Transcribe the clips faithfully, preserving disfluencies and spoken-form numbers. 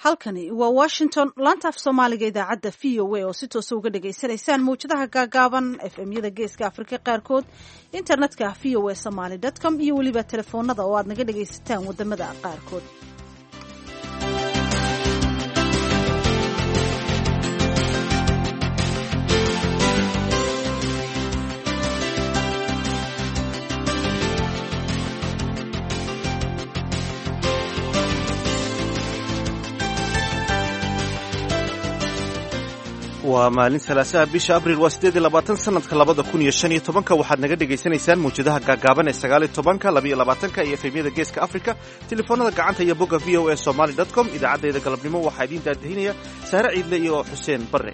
halkani waa Washington laanta af Soomaaliga idaacadda V O A oo si toos uga dhageysanaysaan muujadaha gaagaaban F M-yada Geeska Afrika qaarkood internetka v o a somali dot com iyo waliba telefoonada oo aad naga dhageysataan wadamada qaarkood. waa maalin salaasaha bisha abriil waa siddeed iyo labaatan sanadka labada kun iyo shan iyo tobanka waxaad naga dhagaysanaysaan muujadaha gaagaaban ee sagaal iyo tobanka laba iyo labaatanka iyo efemyada geeska afrika telefoonada gacanta iyo bogga v o a somali dot com idaacaddeeda galabnimo waxaa idiin daadahinaya saare ciidle iyo xuseen barre.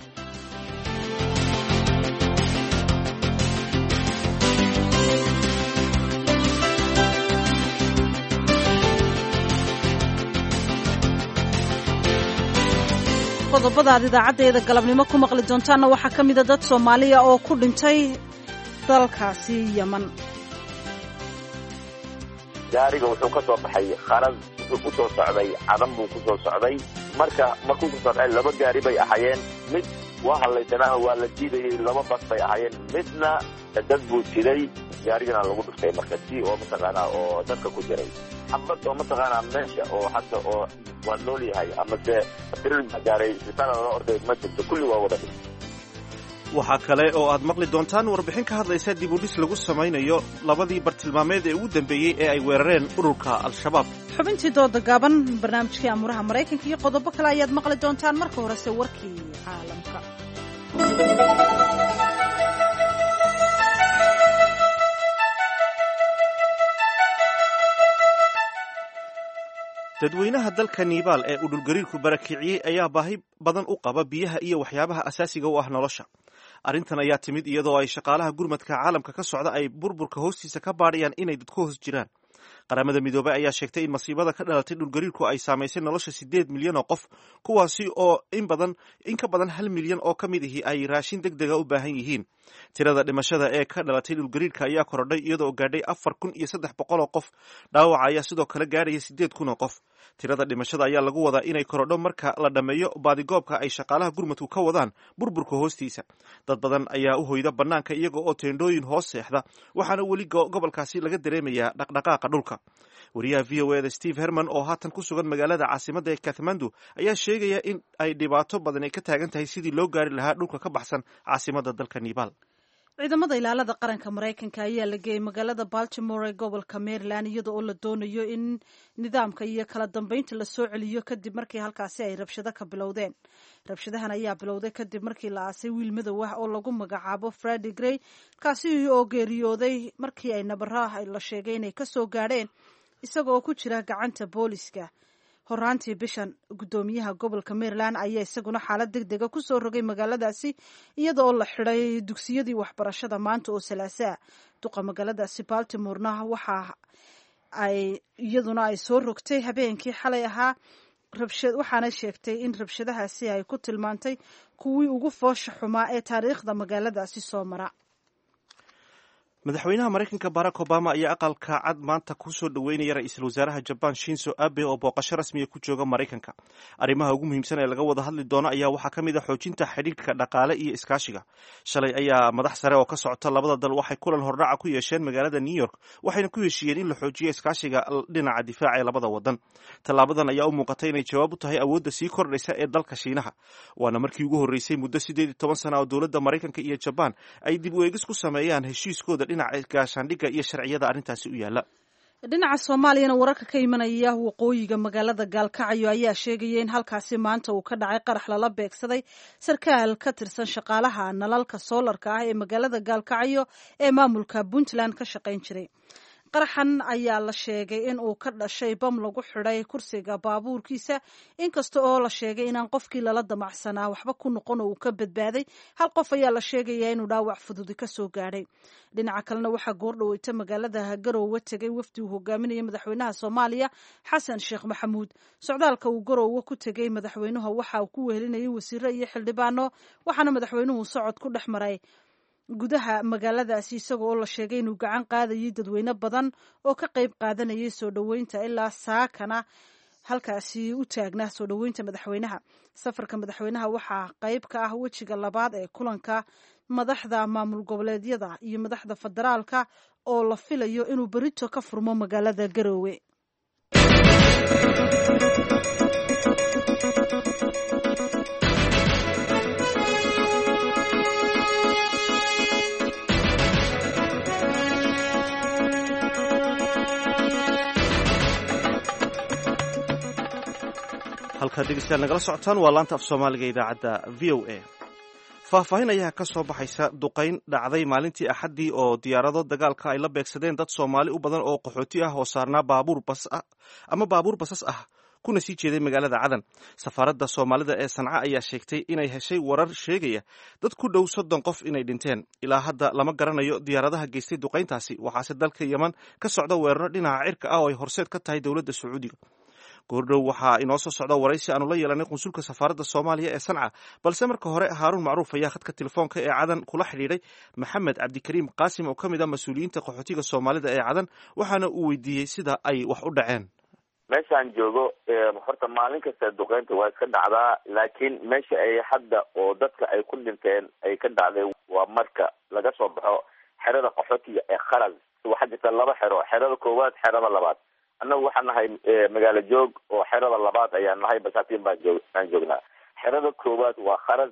qodobada aad idaacaddeeda galabnimo ku maqli doontaanna waxaa ka mida dad Soomaaliya oo ku dhintay dalkaasi Yemen. gaariga wuxuu ka soo baxay kharad wuxuu ku soo socday cadan buu ku soo socday marka markuu ku socday laba gaari bay ahaayeen mid waa halaysanaa waa la diidayay laba bas bay ahaayeen midna dad buu jiray gaarigana lagu dhuftay marka si oo mataqaanaa oo dadka ku jiray xabad oo mataqaanaa meesha oo hadda oo waa nool yahay ama se tiril gaaray isbitaal loo orday ma jirto kulli waa wada dhintay. waxaa kale oo aad maqli doontaan warbixin ka hadlaysa dib u dhis lagu samaynayo labadii bartilmaameed ee ugu dambeeyey ee ay weerareen ururka al-shabaab. xubintii dooda gaaban barnaamijkii amuraha Maraykanka iyo qodobo kale ayaad maqli doontaan marka horese warkii caalamka. dadweynaha dalka Nibaal ee uu dhulgariirku barakiciyey ayaa baahi badan u qaba biyaha iyo waxyaabaha asaasiga u ah nolosha. arrintan ayaa timid iyadoo ay shaqaalaha gurmadka caalamka ka socda ay burburka hoostiisa ka baadhayaan inay dadku hoos jiraan. qaramada midoobay ayaa sheegtay in masiibada ka dhalatay dhulgariirku ay saamaysay nolosha siddeed milyan oo qof, kuwaasi oo in badan in ka badan hal milyan oo ka mid ihi ay raashin degdega u baahan yihiin. tirada dhimashada ee ka dhalatay dhulgariirka ayaa korodhay iyadoo gaadhay afar kun iyo saddex boqol oo qof, dhaawaca ayaa sidoo kale gaadhaya siddeed kun oo qof. tirada dhimashada ayaa lagu wadaa inay korodho marka la dhammeeyo baadigoobka ay shaqaalaha gurmadku ka wadaan burburka hoostiisa. dad badan ayaa u hoyda bannaanka iyaga oo teendhooyin hoos seexda, waxaana weli gobolkaasi laga dareemayaa dhaqdhaqaaqa dhulka. wariyaha v o eda Steve Herman oo haatan ku sugan magaalada caasimadda ee Kathmandu ayaa sheegaya in ay dhibaato badan ay ka taagan tahay sidii loo gaari lahaa dhulka ka baxsan caasimadda dalka Nibaal. ciidamada ilaalada qaranka Maraykanka ayaa la geeyay magaalada Baltimore ee gobolka Maryland iyada oo la doonayo in nidaamka iyo kala dambeynta la soo celiyo kadib markii halkaasi ay rabshado ka bilowdeen. rabshadahan ayaa bilowday kadib markii la aasay wiil madow ah oo lagu magacaabo Freddie Gray, kaasi oo geeriyooday markii ay nabaraha la sheegay inay ka soo gaadheen isagoo ku jira gacanta booliska. horaantii bishan gudoomiyaha gobolka Maryland ayaa isaguna xaalad degdega ku soo rogay magaaladaasi iyada oo la xidhay dugsiyadii waxbarashada maanta oo Salaasaa. duqa magaaladaasi Baltimore-na waxa ay iyaduna ay soo rogtay habeenkii xalay ahaa rabshad, waxaana sheegtay in rabshadahaasi ay ku tilmaantay kuwii ugu foosha xumaa ee taariikhda magaaladaasi soo mara. madaxweynaha Maraykanka Barack Obama ayaa aqalka cad maanta ku soo dhaweynaya ra'iisul wasaaraha Japan Shinzo Abe oo booqasho rasmi ah ku jooga Maraykanka. arrimaha ugu muhiimsan ee laga wada hadli doono ayaa waxaa ka mid ah xoojinta xidhiidhka dhaqaale iyo iskaashiga. shalay ayaa madax sare oo ka socota labada dal waxay kulan hordhaca ku yeesheen magaalada New York, waxayna ku heshiiyeen in la xoojiyo iskaashiga dhinaca difaaca ee labada wadan. tallaabadan ayaa u muuqatay inay jawaab u tahay awoodda sii kordhaysa ee dalka Shiinaha, waana markii ugu horreysay muddo siddeed iyo toban sano oo dowladda Maraykanka iyo Japan ay dib u eegis ku sameeyaan heshiiskooda dhinaca gaashaandhigga iyo sharciyada arrintaasi u yaala. dhinaca Soomaaliyana wararka ka imanaya waqooyiga magaalada Gaalkacyo ayaa sheegaya in halkaasi maanta uu ka dhacay qarax lala beegsaday sarkaal ka tirsan shaqaalaha nalalka soolarka ah ee magaalada Gaalkacyo ee maamulka Puntland ka shaqayn jiray. qaraxan ayaa la sheegay in uu ka dhashay bam lagu xidhay kursiga baabuurkiisa, inkasta oo la sheegay inaan qofkii lala damacsanaa waxba ku noqon oo uu ka badbaaday. hal qof ayaa la sheegayaa inuu dhaawac fudud ka soo gaadhay. dhinaca kalena waxaa goordhaweyta magaalada Garowe tegay wafdi uu hogaaminaya madaxweynaha Soomaaliya Xasan Sheekh Maxamuud. socdaalka uu Garowe ku tegay madaxweynuhu waxa uu ku wehelinayay wasiiro iyo xildhibaano, waxaana madaxweynuhu socod ku dhex maray gudaha magaaladaasi isagoo oo la sheegay inuu gacan qaadayay dadweyne badan oo ka qayb qaadanayay soo dhoweynta ilaa saakana halkaasi u taagnaa soo dhoweynta madaxweynaha. safarka madaxweynaha waxaa qayb ka ah wejiga labaad ee kulanka madaxda maamul goboleedyada iyo madaxda federaalka oo la filayo inuu berito ka furmo magaalada Garowe. halkaad dhegeystayaal nagala socotaan waa laanta af soomaaliga idaacadda v o a. faahfaahin ayaa ka soo baxaysa duqayn dhacday maalintii axaddii oo diyaarado dagaalka ay la beegsadeen dad Soomaali u badan oo qaxooti ah oo saarnaa baabuur bas ah ama baabuur basas ah kuna sii jeeday magaalada Cadan. Safaaradda Soomaalida ee Sanca ayaa sheegtay inay heshay warar sheegaya dad ku dhow soddon qof inay dhinteen. Ilaa hadda lama garanayo diyaaradaha geystay duqayntaasi, waxaase dalka Yemen ka socda weeraro dhinaca cirka ah oo ay horseed ka tahay dowladda Sacuudiga. goordhow waxaa inoo soo socda waraysi aanu la yeelanay qunsulka safaaradda Soomaaliya ee Sanca, balse marka hore Haaruun Macruuf ayaa khadka telefoonka ee Cadan kula xidhiidhay Maxamed Cabdikariim Qaasim oo ka mid ah mas'uuliyiinta qaxootiga Soomaalida ee Cadan, waxaana uu weydiiyey sida ay wax u dhaceen. meeshaan joogo horta maalin kasta duqeynta waa iska dhacdaa, laakiin meesha ay hadda oo dadka ay ku dhinteen ay ka dhacday waa marka laga soo baxo xerada qaxootiga ee Kharaz. waxaa jirta laba xero, xerada koowaad, xerada labaad. annagu waxaan nahay magaalo joog oo xerada labaad ayaan nahay, basaatiin baan joog aan joognaa. xerada koowaad waa Kharaz.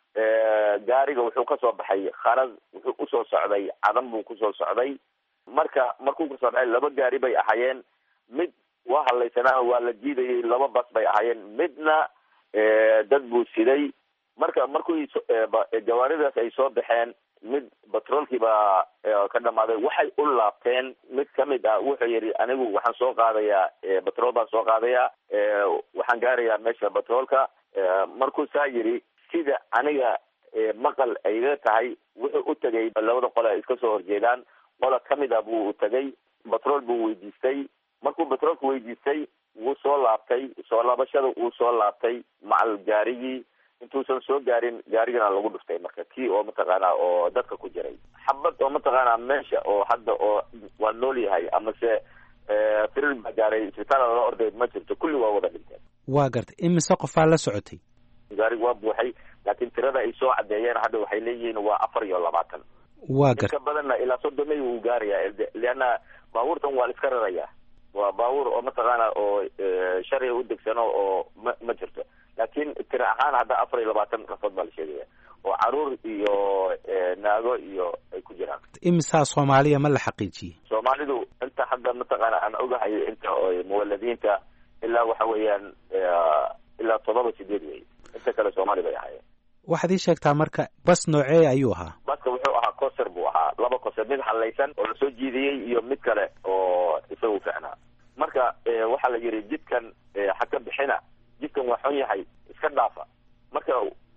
gaariga wuxuu kasoo baxay Kharaz, wuxuu usoo socday Cadan buu kusoo socday. marka markuu kusoo dhacay laba gaari bay ahaayeen, mid waa halaysanaa waa la jiidayay, laba bas bay ahaayeen, midna dad buu siday. marka markuu jawaaridaas ay soo baxeen, mid batroolkii baa ka dhamaaday, waxay u laabteen. mid kamid ah wuxuu yidhi anigu waxaan soo qaadayaa batrool baan soo qaadayaa, waxaan gaarayaa meesha batroolka. markuu saa yidhi, sida aniga maqal ayga tahay, wuxuu u tegay labada qole ay iska soo horjeedaan. qola kamid ah buu u tegay, batrool buu weydiistay. markuu batroolka weydiistay wuu soo laabtay, soo laabashada wuu soo laabtay macal gaarigii. intuusan soo gaarin gaarigana lagu dhuftay marka kii oo mataqaanaa oo dadka ku jiray. xabad oo mataqaanaa meesha oo hadda oo waa nool yahay amase firir baa gaaray, isbitaal lala orday ma jirto, kulli waa wada dhinteen. waa gartay. imise qofaa la socotay? gaariga waa buuxay, laakiin tirada ay soo cadeeyeen hadda waxay leeyihiin waa afar iyo labaatan. waa gartay. inka badanna ilaa soddonay wuu gaarayaa, leanna baabuurtan waa la iska rarayaa. waa baabuur oo mataqaana oo sharciga u degsano oo ma ma jirto, laakiin tira ahaan hadda afar iyo labaatan qofood baa la sheegaya oo caruur iyo naago iyo ay ku jiraan. imisaa Soomaaliya ma la xaqiijiyey? Soomaalidu inta hadda mataqaana aan ogahay inta muwaladiinta ilaa waxa weeyaan ilaa todoba sideed wey, inta kale Soomaali bay ahaayeen. waxaad ii sheegtaa marka bas noocee ayuu ahaa? baska wuxuu ahaa koser buu ahaa, laba koser, mid halaysan oo lasoo jiidiyey iyo mid kale oo isagu ficnaa. marka waxaa la yidhi jidkan ha ka bixina, jidkan waa xun yahay, iska dhaafa. marka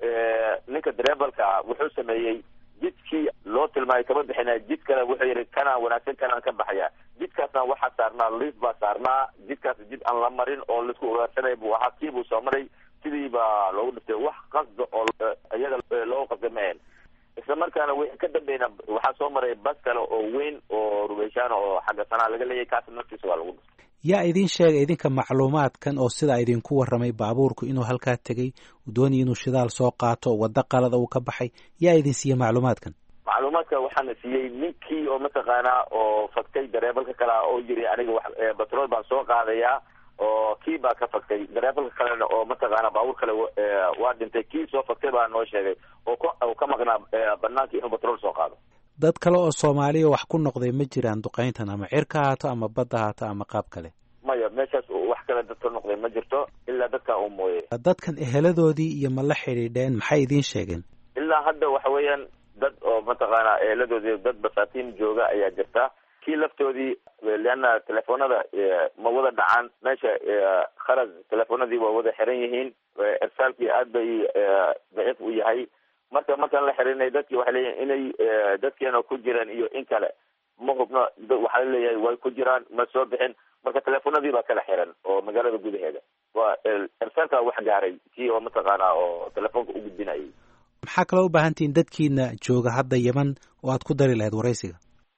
ninka dareebalka wuxuu sameeyey jidkii loo tilmaamay kama bixina, jid kale wuxuu yidhi kanaa wanaagsan, kanaan ka baxaya. jidkaasna waxaa saarnaa liif baa saarnaa, jidkaas jid aan la marin oo laisku ugaarsanay buu ahaa, kii buu soo maray, sidii baa loogu dhiftay. wax qasda oo iyaga loo qasda maheen. isla markaana w ka dambeyna waxaa soo maray bas kale oo weyn oo rubeyshaan oo xagga Sanaa laga leeyahay, kaas naftiisa waa lagu dhiftay. yaa idin sheegay idinka macluumaadkan oo sidaa idinku warramay baabuurku inuu halkaa tegey, uu doonayay inuu shidaal soo qaato, waddo qalada uu ka baxay? yaa idin siiyey macluumaadkan? macluumaadka waxaana siiyey ninkii oo mataqaanaa oo faktay dareebalka kale oo yiri aniga wax batrool baan soo qaadayaa, oo kii baa ka faktay. dareebalka kalena oo mataqaanaa baabuur kale waa dhintay, kii soo faktay baa noo sheegay oo ka maqnaa banaanka inuu batrool soo qaado. dad kale oo Soomaaliya wax ku noqday ma jiraan duqayntan, ama cirka haato ama badda haato ama qaab kale? maya, meeshaas wax kale dad ka noqday ma jirto ilaa dadka uu mooyay. dadkan eheladoodii iyo ma la xidhiidheen? maxay idiin sheegeen? ilaa hadda waxa weeyaan dad oo mataqaanaa eheladoodii dad basaatiin jooga ayaa jirta. kii laftoodii leanna telefoonada ma wada dhacaan meesha Kharaz, telefoonadii waa wada xiran yihiin, irsaalkii aad bay daciif u yahay. marka markaan la xirinay dadkii waxay leeyihin inay dadkeena ku jiraan iyo in kale ma hubno. waxaa leeyahay way ku jiraan, ma soo bixin. marka telefoonadii baa kala xiran oo magaalada gudaheeda. waa irsaalka wax gaaray kii oo mataqaanaa oo telefoonka u gudbinayay. maxaa kaloo u baahan tihiin dadkiina jooga hadda Yemen oo aad ku dari lahayd waraysiga?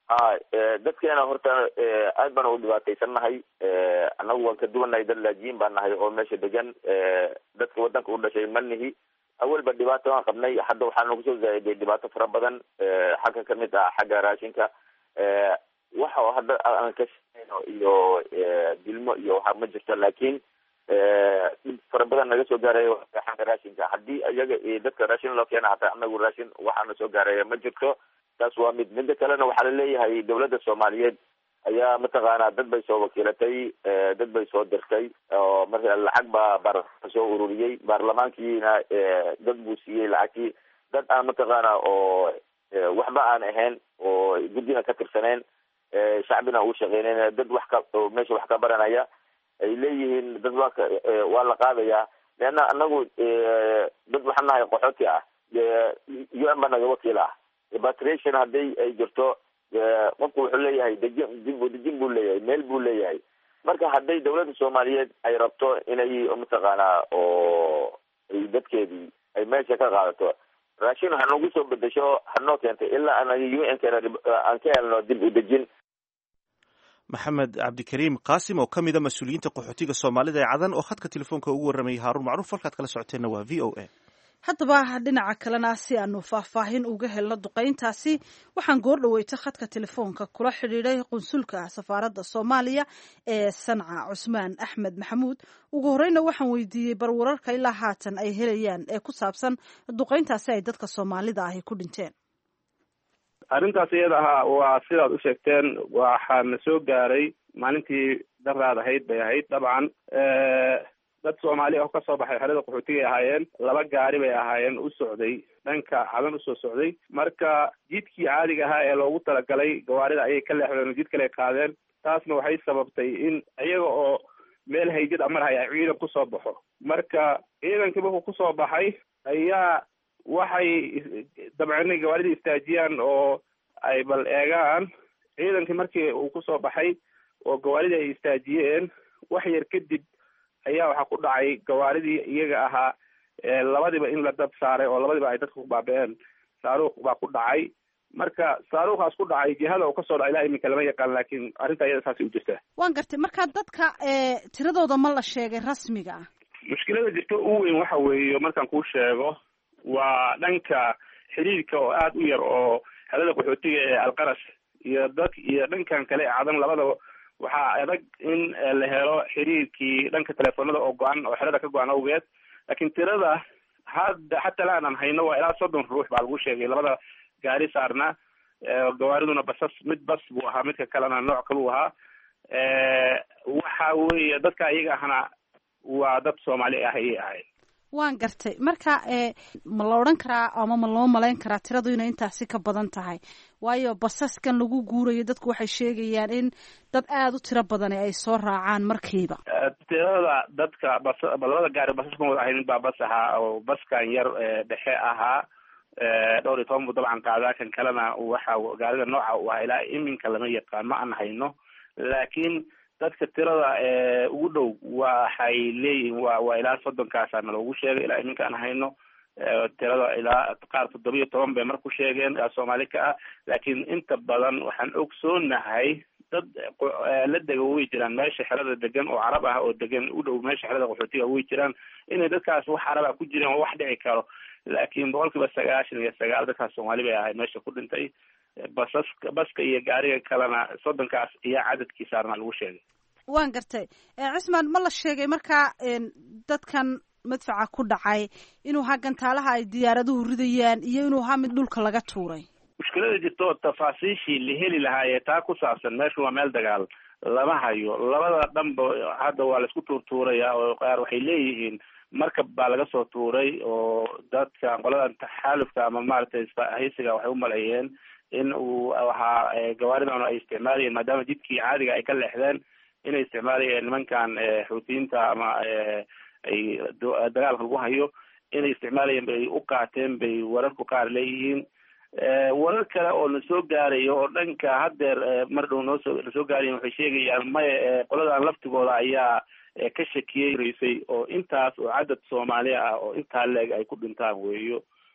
ha dadkeena horta aad baan u dhibaataysannahay annagu waan ka duwannahay dad laajiyin baan nahay oo meesha degan dadka wadanka u dhashay manihi awalba dhibaato aan qabnay hadda waxaa nagu soo zaa'iday dhibaato fara badan xagga kamid ah xagga raashinka waxa hadda aan ka shaqeyno iyo dilmo iyo waxa ma jirto laakiin dhib fara badan naga soo gaaraya xagga raashinka haddii iyaga dadka raashin loo keena hataa anagu raashin waxaana soo gaaraya ma jirto taas waa mid midda kalena waxaa laleeyahay dawladda soomaaliyeed ayaa mataqaanaa dad bay soo wakiilatay dad bay soo dirtay oo marka lacag baa baarlamaanka soo ururiyey baarlamaankiina dad buu siiyey lacagtii dad aan mataqaana oo waxba aan ahayn oo guddina ka tirsaneen shacbina uu shaqeynayn dad wax ka meesha wax ka baranaya ay leeyihiin dad waa waa la qaadayaa leanna anagu dad waxaan nahay qaxooti ah u n baa naga wakiil ah repatriation hadday ay jirto qofku wuxuu leeyahay dejin dib dejin buu leeyahay meel buu leeyahay marka hadday dawladda soomaaliyeed ay rabto inay mataqaanaa oo ay dadkeedii ay meesha ka qaadato raashin hanagu soo bedesho hanoo keentay ilaa anaga u n keena aan ka helno dib u dejin maxamed cabdikariim qaasim oo ka mid a mas-uuliyiinta qaxootiga soomaalida ee cadan oo khadka telefoonka ugu warramayay haaruun macruuf halkaad kala socoteenna waa v o a haddaba dhinaca kalena si aanu faahfaahin uga helno duqayntaasi waxaan goor dhaweyta khadka telefoonka kula xidhiiday qunsulka safaaradda soomaaliya ee sanca cusmaan axmed maxamuud ugu horeyna waxaan weydiiyey bar wararka ilaa haatan ay helayaan ee ku saabsan duqayntaasi ay dadka soomaalida ahi ku dhinteen arrintaas iyada ahaa waa sidaad u sheegteen waxaana soo gaaray maalintii daraad ahayd bay ahayd dabcan dad soomaali ah oo kasoo baxay xerada qaxootigay ahaayeen laba gaari bay ahaayeen u socday dhanka cadan usoo socday marka jidkii caadiga ahaa ee loogu talagalay gawaarida ayay ka leexdeen oo jid kale qaadeen taasna waxay sababtay in iyaga oo meel haydid amarhay ay ciidan kusoo baxo marka ciidankii markuu kusoo baxay ayaa waxay dabcan inay gawaaridii istaajiyaan oo ay bal eegaan ciidankii markii uu kusoo baxay oo gawaaridii ay istaajiyeen wax yar kadib ayaa waxaa ku dhacay gawaaridii iyaga ahaa labadiba in la dab saaray oo labadiba ay dadka ku baaba-een saaruuq baa ku dhacay marka saaruuqaas ku dhacay jihada uu kasoo dhaca ilaa iminka lama yaqaan laakiin arrinta iyada saasay u jirtaa waan gartay marka dadka tiradooda ma la sheegay rasmiga ah mushkilada jirta u weyn waxa weeye markaan kuu sheego waa dhanka xiriirka oo aada u yar oo xerada qaxootiga ee alqaras iyo dad iyo dhankan kale ee cadan labadaba waxaa adag in la helo xiriirkii dhanka telefoonada oo go-an oo xerada ka go-an awgeed laakiin tirada hadda xataa la aanan hayno waa ilaa soddon ruux baa lagu sheegay labada gaari saarna gawaariduna basas mid bas buu ahaa midka kalena nooc kalu ahaa waxa weeye dadka iyaga ahna waa dad soomaali ah ayay ahayd waan gartay marka ma la odhan karaa ama ma loo malayn karaa tiradu inay intaasi ka badan tahay waayo basaskan lagu guurayo dadku waxay sheegayaan in dad aada u tiro badani ay soo raacaan markiiba tirada dadka bas labada gaari basas ma wada ahayn mid baa bas ahaa oo baskan yar dhexe ahaa dhowr iyo toban buu dabcan qaadaa kan kalena waxa gaarida nooca u ah ilaa iminka lama yaqaan ma aan hayno laakiin dadka tirada ugu dhow waxay leeyihiin wa waa ilaa soddonkaasana loogu sheegay ilaa iminka aan hayno tirada ilaa qaar toddoba iyo toban bay mar ku sheegeen soomaali ka ah laakiin inta badan waxaan ogsoonahay dad la dega way jiraan meesha xerada degan oo carab ah oo degan u dhow meesha xerada qaxootiga way jiraan inay dadkaas wax carab ah ku jireen oo wax dhici karo laakiin boqol kiiba sagaashan iyo sagaal dadkaas soomaali bay ahayd meesha ku dhintay basas baska iyo gaariga kalena soddonkaas iyo cadadkiisaarna lagu sheegay waan gartay cismaan ma la sheegay markaa dadkan madfaca ku dhacay inuu ha gantaalaha ay diyaaraduhu ridayaan iyo inuu ha mid dhulka laga tuuray mushkilada jirto tafaasiishii la heli lahaayee taa ku saabsan meeshu waa meel dagaal lama hayo labada dhanba hadda waa laisku tuurtuuraya oo qaar waxay leeyihiin markab baa laga soo tuuray oo dadka qoladan taxaalufka ama maaragtay haysiga waxay u maleeyeen in uu ahaa gawaaridan ay isticmaalayeen maadaama jidkii caadiga ay ka leexdeen inay isticmaalayeen nimankan xuutiyiinta ama ay dagaalka lagu hayo inay isticmaalayeen bay u qaateen bay wararku qaar leeyihiin warar kale oo na soo gaarayo oo dhanka haddeer mar dhow noosoo nasoo gaarayen waxay sheegayaan maya qoladan laftigooda ayaa ka shakiyey raysay oo intaas oo cadad soomaali ah oo intaa leeg ay ku dhintaan weeyo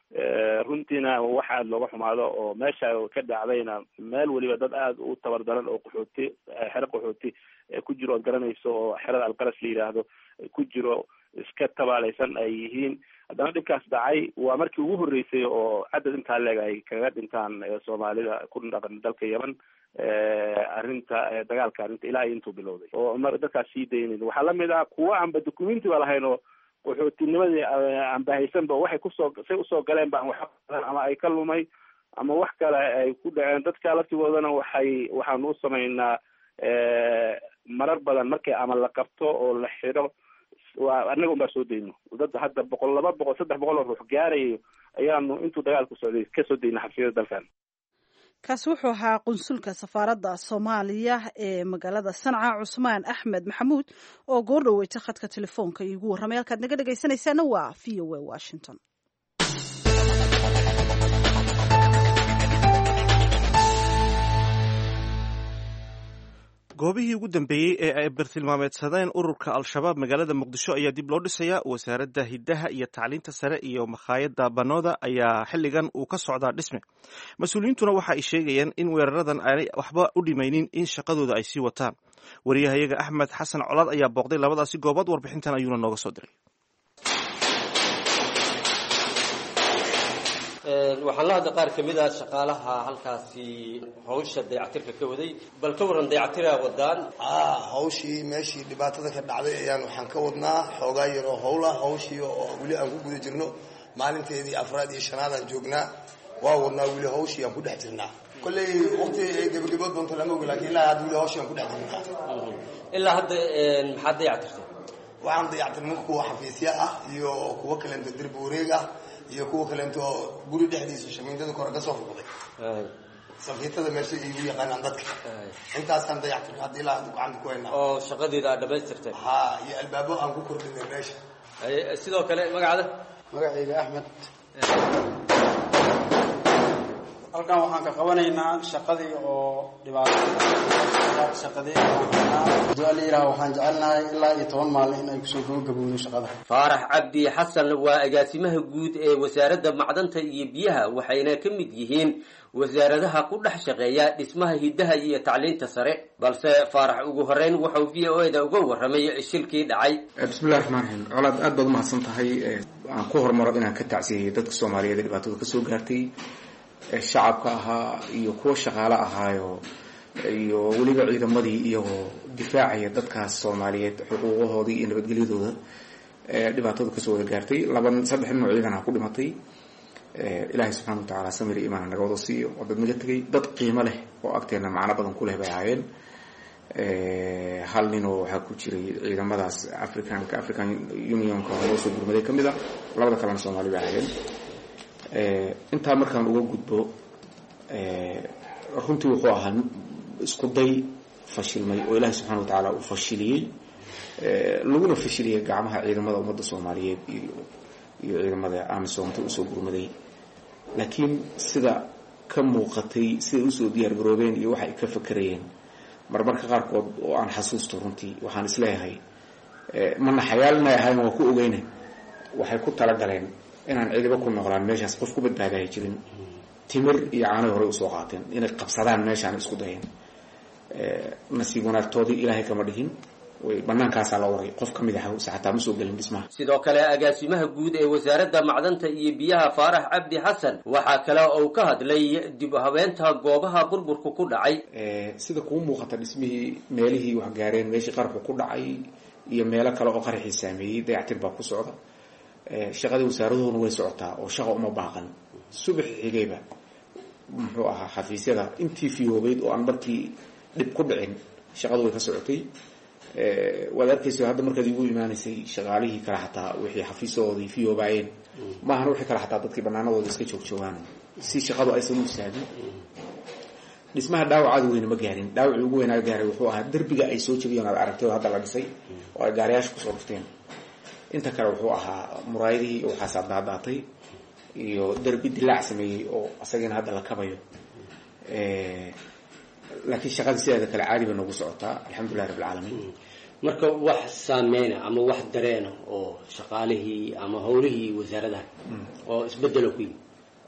runtiina wax aada looga xumaado oo meesha ka dhacdayna meel weliba dad aada u tabardaran oo qaxooti xero qaxooti ku jiro ood garanayso oo xerada alqaras la yidhaahdo ku jiro iska tabaalaysan ay yihiin. haddana dhibkaas dhacay waa markii ugu horreysay oo cadad intaa leeg ay kaga dhintaan soomaalida ku dhaqan dalka yemen arrinta dagaalka arrinta ilaa intuu bilowday oo mar dadkaas sii daynayn. waxaa lamid ah kuwa aanba documenti ba lahayn oo qaxootinimadii aan bahaysanba waxay kusoo say usoo galeen ba wax ama ay ka lumay ama wax kale ay ku dhaceen. dadka laftigoodana waxay waxaanu u samaynaa marar badan markii ama la qabto oo la xidho waa anaga un baa soo dayno. dad hadda boqol laba boqol saddex boqol oo ruux gaarayo ayaanu intuu dagaalku socday kasoo dayna xabsiyada dalkan. kaasi wuxuu ahaa qunsulka safaaradda soomaaliya ee magaalada sanca cusmaan axmed maxamuud oo goor dhaweyta khadka telefoonka iigu warramay. halkaad naga dhegaysanaysaana waa v o a washington. goobihii ugu dambeeyey ee ay bartilmaameedsadeen ururka al-shabaab magaalada muqdisho ayaa dib loo dhisayaa. wasaaradda hiddaha iyo tacliinta sare iyo makhaayadda banooda ayaa xilligan uu ka socdaa dhisme. mas-uuliyiintuna waxa ay sheegayaan in weeraradan aanay waxba u dhimaynin in shaqadooda ay sii wataan. wariyahayaga axmed xasan colaad ayaa booqday labadaasi goobood. warbixintan ayuuna nooga soo diray. waxaan la hadlay qaar ka mid ah shaqaalaha halkaasi hawsha dayactirka ka waday. bal ka waran dayactiraa wadaan? hawshii meeshii dhibaatada ka dhacday ayaan waxaan ka wadnaa xoogaa yaroo howla hawshii oo weli aan ku guda jirno. maalinteedii afraad iyo shanaad aan joognaa, waa wadnaa weli hawshii aan ku dhex jirnaa. kolley waqti ay gebagabood doonto lama ogi, laakiin ilaa hadda weli hawshii aan ku dhex jirnaa. ilaa hadda maxaad dayactirtay? waxaan dayactirnay kuwa xafiisya ah iyo kuwo kaleento derbi wareeg ah iyo kuwa kaleento guri dhexdiisa shamiindada kore ka soo fuqday. safiitada meesha igu yaqaanaan dadka. intaasaan dayactirnay hadda ilaa hadda gacanta ku haynaa. oo shaqadeeda aad dhamaystirtay? ha iyo albaabo aan ku kordhinay meesha. sidoo kale magacaada? magacayga axmed. halkan waxaan ka qabanaynaa shaqadii oo dhibaato shaqadii du'aaliyaha waxaan jecelnahay ilaa iyo toban maalin in ay kusoo gabagabowdo shaqada. faarax cabdi xasan waa agaasimaha guud ee wasaaradda macdanta iyo biyaha, waxayna ka mid yihiin wasaaradaha ku dhex shaqeeya dhismaha hiddaha iyo tacliinta sare. balse faarax ugu horeyn wuxuu v o da uga warramay shilkii dhacay. bismillahi raxmaan raxiim. colaad aad baad umahadsan tahay. aan ku hormaro inaan ka tacsiyeyo dadka soomaaliyeed ee dhibaatada kasoo gaartay, shacabka ahaa iyo kuwa shaqaale ahaayo iyo weliba ciidamadii iyagoo difaacaya dadkaas soomaaliyeed xuquuqahoodii iyo nabadgelyadooda dhibaatada kasoo wada gaartay. laba saddex nin oo ciidan ah ku dhimatay. ilaahay subxaana wa tacaala samir iyo imaan naga wada siiyo. oo dad naga tegay, dad qiimo leh oo agteena macno badan ku leh bay ahaayeen. hal ninoo waxaa ku jiray ciidamadaas africanka african unionka loo soo gurmaday ka mid a, labada kalena soomaali bay ahaayeen. intaa markaan uga gudbo, runtii wuxuu ahaa isku day fashilmay oo ilaahay subxana wa tacaala uu fashiliyey, laguna fashiliyey gacmaha ciidamada ummadda soomaaliyeed iyo iyo ciidamada amisoomta usoo gurmaday. laakiin sida ka muuqatay, siday usoo diyaar garoobeen iyo waxa ay ka fakerayeen marmarka qaarkood oo aan xasuusto, runtii waxaan isleeyahay manaxayaalnay ahayn waa ku ogeyne waxay ku talagaleen inaan ciidiba ku noqlaan meeshaas, qof ku badbaadahay jirin. timir iyo caanay horey usoo qaateen inay qabsadaan meeshaan isku dayeen. nasiib wanaagtoodii ilaahay kama dhihin, way bannaankaasaa la waray. qof ka mid ah xataa ma soo gelin dhismaha. sidoo kale agaasimaha guud ee wasaaradda macdanta iyo biyaha faarax cabdi xasan waxaa kale oo ka hadlay dib u habeenta goobaha burburku ku dhacay. sida kuu muuqata dhismihii meelihii wax gaareen, meeshii qarxu ku dhacay iyo meelo kale oo qaraxii saameeyey dayactir baa ku socda. shaqadii wasaaradooduna way socotaa oo shaqa uma baaqan. subax xigayba muxuu ahaa xafiisyada intii fiyoobeyd oo aan markii dhib ku dhicin shaqadu way ka socotay. waad arkaysa hadda markaad igu imaanaysay shaqaalihii kale xataa wixii xafiisadoodii fiyoobaayeen maahan wixii kale xataa dadkii banaanadooda iska joogjoogaan si shaqadu aysan u istaagin. dhismaha dhaawacaada weyne ma gaarin. dhaawacii ugu weynaa gaaray wuxuu ahaa derbiga ay soo jebiyeen aad aragtay oo hadda la dhisay oo ay gaariyaasha kusoo dhufteen. inta kale wuxuu ahaa muraayadihii waxaasaa daadaatay iyo derbi dilaac sameeyey oo isagiina hadda la kabayo. laakiin shaqada sideeda kale caadi bay noogu socotaa, alxamdulillahi rabbil caalamiin. marka wax saameyna ama wax dareena oo shaqaalihii ama howlihii wasaaradaha oo isbedelo ku yimid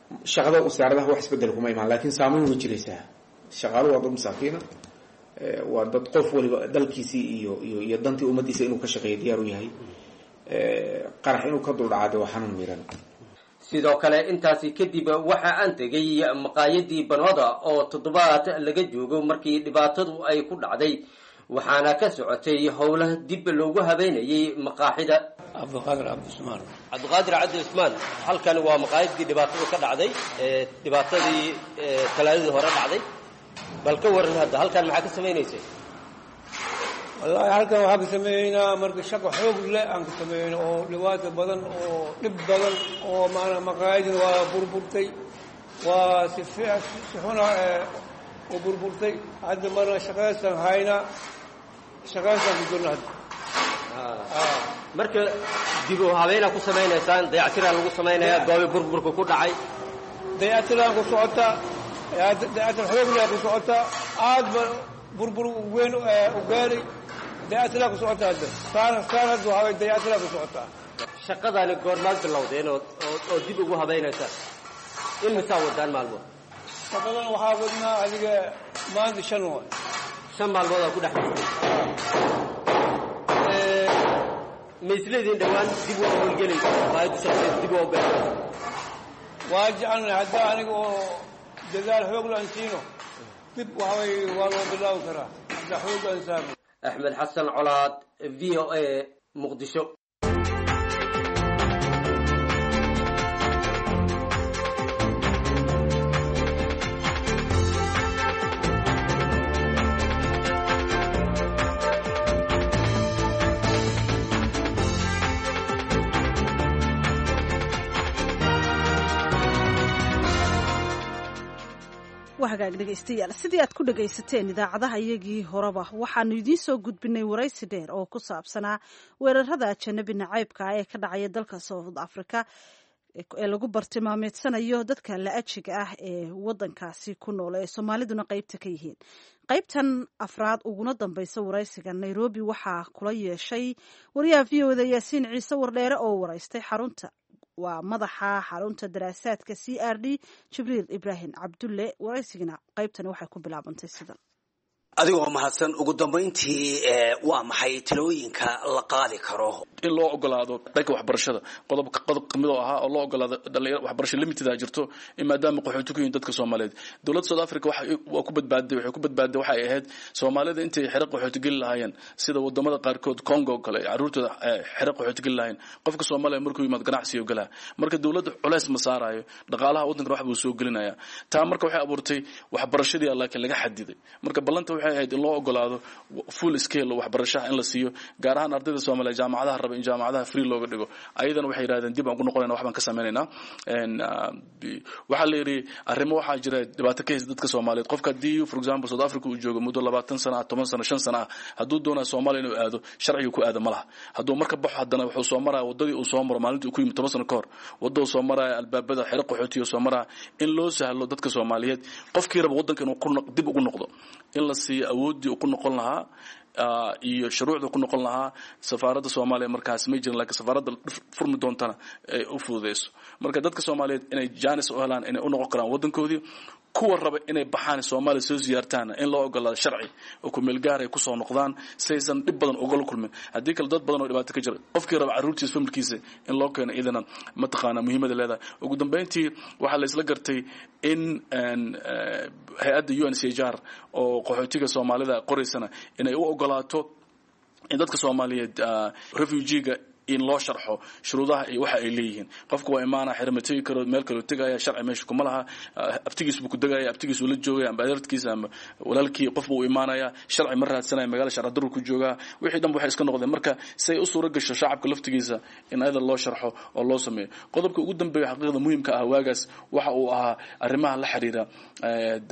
shaqada wasaaradaha wax isbedel kuma imaan laakiin saameyn way jiraysaa shaqaaluhu waa dad masaakiina waa dad qof waliba dalkiisii iyo iyo iyo dantii ummadiisa inuu ka shaqeeyo diyaar u yahay qarax inuu ka duldhacaado waa xanuun miran sidoo kale intaasi kadib waxa aan tegay maqaayadii banooda oo toddobaad laga joogo markii dhibaatadu ay ku dhacday waxaana ka socotay howlaha dib loogu habeynayay maqaaxida cabdiqaadir cabdismaan cabdiqaadir cabdismaan halkan waa maqaayadii dhibaatadu ka dhacday ee dhibaatadii talaadadii hore dhacday bal ka waran hadda halkan maxaa ka samaynaysay wallahi halkan waxaa ka sameeynaa marka shaqo xoog leh aan ka sameeyno oo dhibaato badan oo dhib badan oo maana maqaayadii waa burburtay waa si fiican si xun oo burburtay hadda marna shaqaystan hayna shaqaystan ku jirna hadda marka dib u habeena ku sameynaysaan dayactiraa lagu samaynayaa goobi burburka ku dhacay dayactiraan ku socota dayactir xoog leh ku socota aad ba burbur weyn u gaaray dayactiraa ku socota hadda saar saar hadda waxaa dayactiraa ku socota shaqadaani goormaad bilowdeen oo oo dib ugu habeynaysaa imisaa wadaan maalmood shaqadan waxaa wadnaa adiga maanta shan waay shan maalmood aa ku dhex jirtay maisleediin dhawaan dib waa howlgelaysa maqaayaddu shaqadeed dib waa u beeraysa waa jecelnahay hadda aniga oo dadaal xoog laan siino dib waxaway waa loo bilaabi karaa hadda xoog aan saarno axmed xasan colaad v o a muqdisho hagaag dhegaystayaal sidii aad ku dhagaysateen idaacadaha iyagii horeba waxaanu idiin soo gudbinay waraysi dheer oo ku saabsanaa weerarada ajanabi nacaybka ee ka dhacaya dalka South Africa ee lagu bartilmaameedsanayo dadka la-ajiga ah ee wadankaasi ku nool ee Soomaaliduna qaybta ka yihiin. qaybtan afraad uguna dambaysa waraysiga Nairobi waxaa kula yeeshay wariyaha V O A Yaasiin Ciise Wardheere oo waraystay xarunta waa madaxa xarunta daraasaadka C R D Jibriil Ibrahim Cabdulle. waraysigana qaybtani waxay ku bilaabantay sidan. adigoo mahadsan ugu dambeyntii waa maxay talooyinka la qaadi karo in loo ogolaado dhanka waxbarashada qodob qodob kamid oo ahaa oo loo ogolaado dhalinyarada waxbarasho limited ah jirto in maadaama qaxooti ku yihiin dadka Soomaaliyeed dawladda South Africa waxa waa ku badbaaday waxay ku badbaaday waxay ahayd Soomaalida intay xiriir qaxooti gal lahaayeen sida wadamada qaar kood Congo kale caruurtooda xiriir qaxooti gal lahaayeen qofka Soomaaliyeed markuu yimaad ganacsiga galaa marka dawladda culays ma saarayo dhaqaalaha wadanka wax buu soo gelinaya taa marka waxay abuurtay waxbarashadii laakiin laga xadiday marka ballanta waxay ahayd in loo ogolaado full scale waxbarasho in la siiyo gaar ahaan ardayda Soomaaliyeed jaamacadaha raba in jaamacadaha free looga dhigo ayadana waxay yiraahdeen dib aan ku noqonaynaa wax baan ka sameeynaa in waxa la yiri arrimo waxa jira dhibaato ka haysta dadka Soomaaliyeed qofka hadii for example South Africa uu joogo muddo labaatan sano toban sano shan sano haduu doono Soomaaliya inuu aado sharciga ku aado malaha haduu marka baxo hadana wuxuu soo maraa wadadii uu soo maro maalintii uu ku yimid toban sano ka hor wadada soo maraa albaabada xiriir qaxootiga soo maraa in loo sahlo dadka Soomaaliyeed qofkii raba wadanka inuu dib ugu noqdo in la siiyo awoodii ku noqon lahaa iyo shuruucda ku noqon lahaa safaaradda Soomaaliya markaas ma jirin laakiin safaaradda furmi doontana ay u fududeyso marka dadka Soomaaliyeed inay jaanis u helaan inay u noqon karaan wadankoodii kuwa raba inay baxaan Soomaaliya soo ziyaartaan in loo ogolaado sharci oo ku meel gaar ay ku soo noqdaan saysan dib badan uga kulmin hadii kale dad badan oo dhibaato ka jira qofkii raba caruurtiisa familkiisa in loo keeno idana ma taqaana muhiimada leedahay ugu dambeyntii waxa la isla gartay in hay'adda U N H C R oo qaxootiga Soomaalida qoraysana inay u ogolaato in dadka Soomaaliyeed refugee-ga in loo sharxo shuruudaha ay waxa ay leeyihiin qofku waa imaana xirmatay karo meel kale tagaya sharci meesha kuma laha abtigiis buu ku dagaya abtigiis uu la joogay ama adeerkiisa ama walaalkii qof buu imaanaya sharci ma raadsanaya magaala sharci daru ku jooga wixii dhan waxay iska noqdeen marka say u suura gasho shacabka laftigiisa in ayada loo sharxo oo loo sameeyo qodobka ugu dambeeya xaqiiqda muhiimka ah waagaas waxa uu ahaa arrimaha la xiriira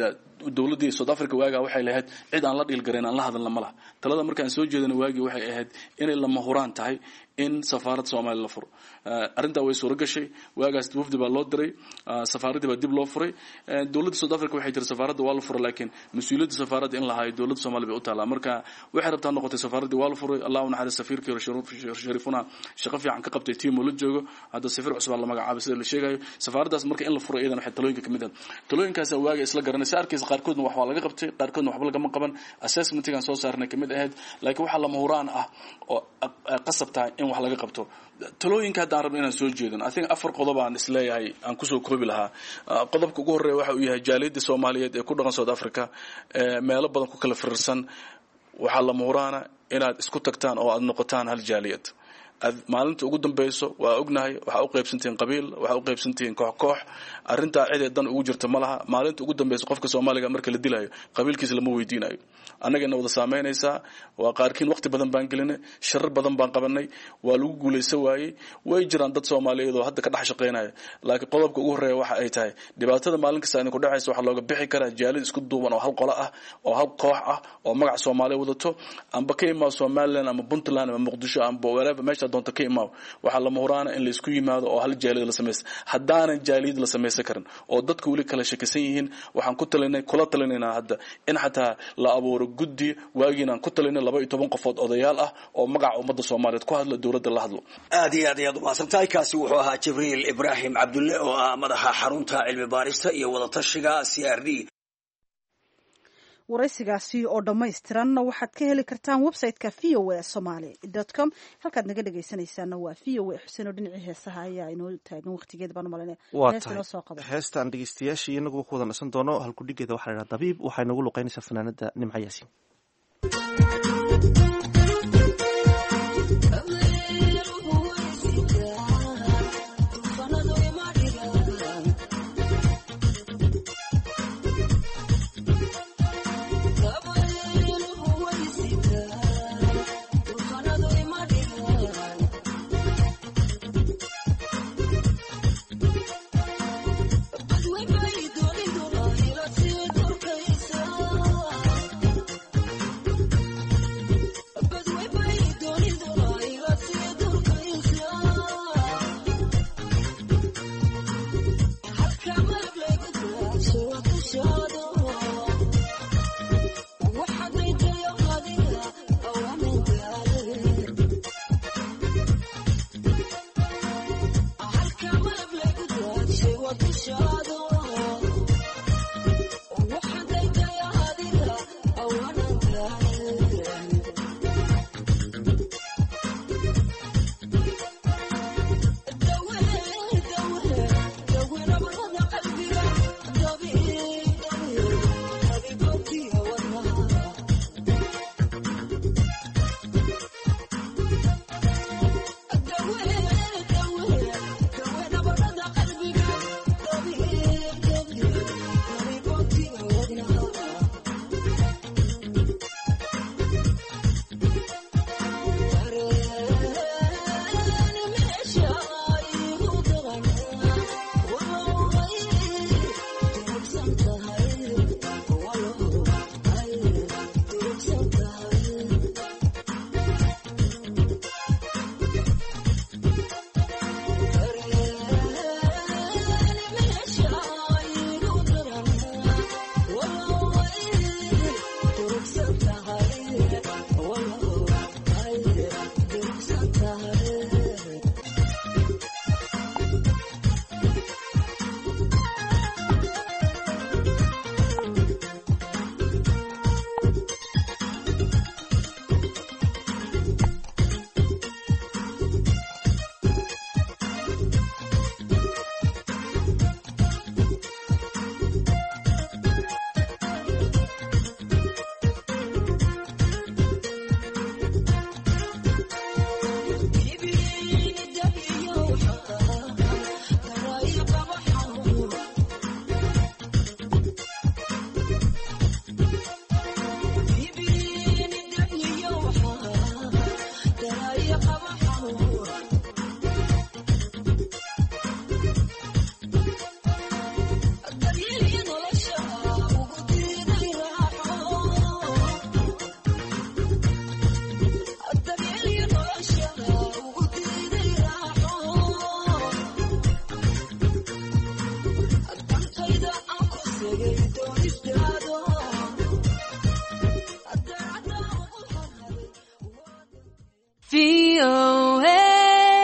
dowladii South Africa waaga waxay lahayd cid aan la dhiil gareyn aan la hadalna malaha talada markaan soo jeedana waagi waxay ahayd inay lama huraan tahay in safaarad Soomaaliya la furo arinta way soo gashay waagaas wafdi baa loo diray safaaradii baa dib loo furay dowladda South Africa waxay tir safaaradda waa la furay laakiin mas'uuliyadda safaaradda in la hayo dowladda Soomaaliya bay u taalaa marka waxay rabtaa noqotay safaaradda waa la furay Allahu naxariis safiirkii Sharifuna shaqo fiican ka qabtay tiim la joogo hadda safiir cusub la magacaabay sida la sheegayo safaaraddaas marka in la furo iyadana waxay talooyinka kamid ah talooyinkaas waaga isla garanaysa arkiisa qaarkoodna wax waa laga qabtay qaarkoodna waxba laga qaban assessment-kan soo saarnay kamid ahayd laakiin waxa lama huraan ah oo qasabta in wax laga qabto talooyinka hadda rabnaa inaan soo jeedin I think afar qodob aan isleeyahay aan ku soo koobi lahaa qodobka ugu horeeya waxa uu yahay jaaliyadda Soomaaliyeed ee ku dhaqan South Africa ee meelo badan ku kala firirsan waxa la muuraana inaad isku tagtaan oo aad noqotaan hal jaaliyad maalinta ugu dambayso waa ognahay waxa u qaybsantiin qabiil waxa u qaybsantiin koox koox arinta cid dan ugu jirta malaha maalinta ugu dambayso qofka Soomaaliga marka la dilayo qabiilkiisa lama weydiinayo annagana wada saameynaysa waa qaarkiin waqti badan baan gelinay sharar badan baan qabanay waa lagu guuleysan waayay way jiraan dad Soomaaliyeed oo hadda ka dhax shaqeynaya laakiin qodobka ugu horeeya waxa ay tahay dhibaatada maalin kasta in ku dhacayso waxa looga bixi karaa jaalid isku duuban oo hal qolo ah oo hal koox ah oo magac Soomaaliya wadato amba ka imaa Somaliland ama Puntland ama Muqdisho amba whatever meesha doonta ka imaa waxa la muhuraana in la isku yimaado oo hal jaalid la sameeyo haddaanan jaalid la sameeysan karin oo dadku wali kala shakisan yihiin waxaan ku talinay kula talinaynaa hadda in xataa la abuuro guddi waagiinaan ku talinay laba iyo toban qofood odayaal ah oo magaca ummadda Soomaaliyeed ku hadla dowladda la hadlo aad iyo aad ayaad u mahadsantahay kaasi wuxuu ahaa Jibriil Ibraahim Cabdulle oo ah madaxa xarunta cilmi baarista iyo wada tashiga C R D waraysigaasi oo dhammaystiran waxaad ka heli kartaan website-ka v o a somali dot com halkaad naga dhagaysanaysaana waa v o a xuseen oo dhinacii heesaha ayaa inoo taagan waqtigeeda baan malinaya heestaan dhegeystayaashii inagu ku wada nasan doono halkudhigeeda waxaa la yidhaha dabiib waxay nagu luqeynaysaa fanaanada Nimca Yaasiin But we V O A.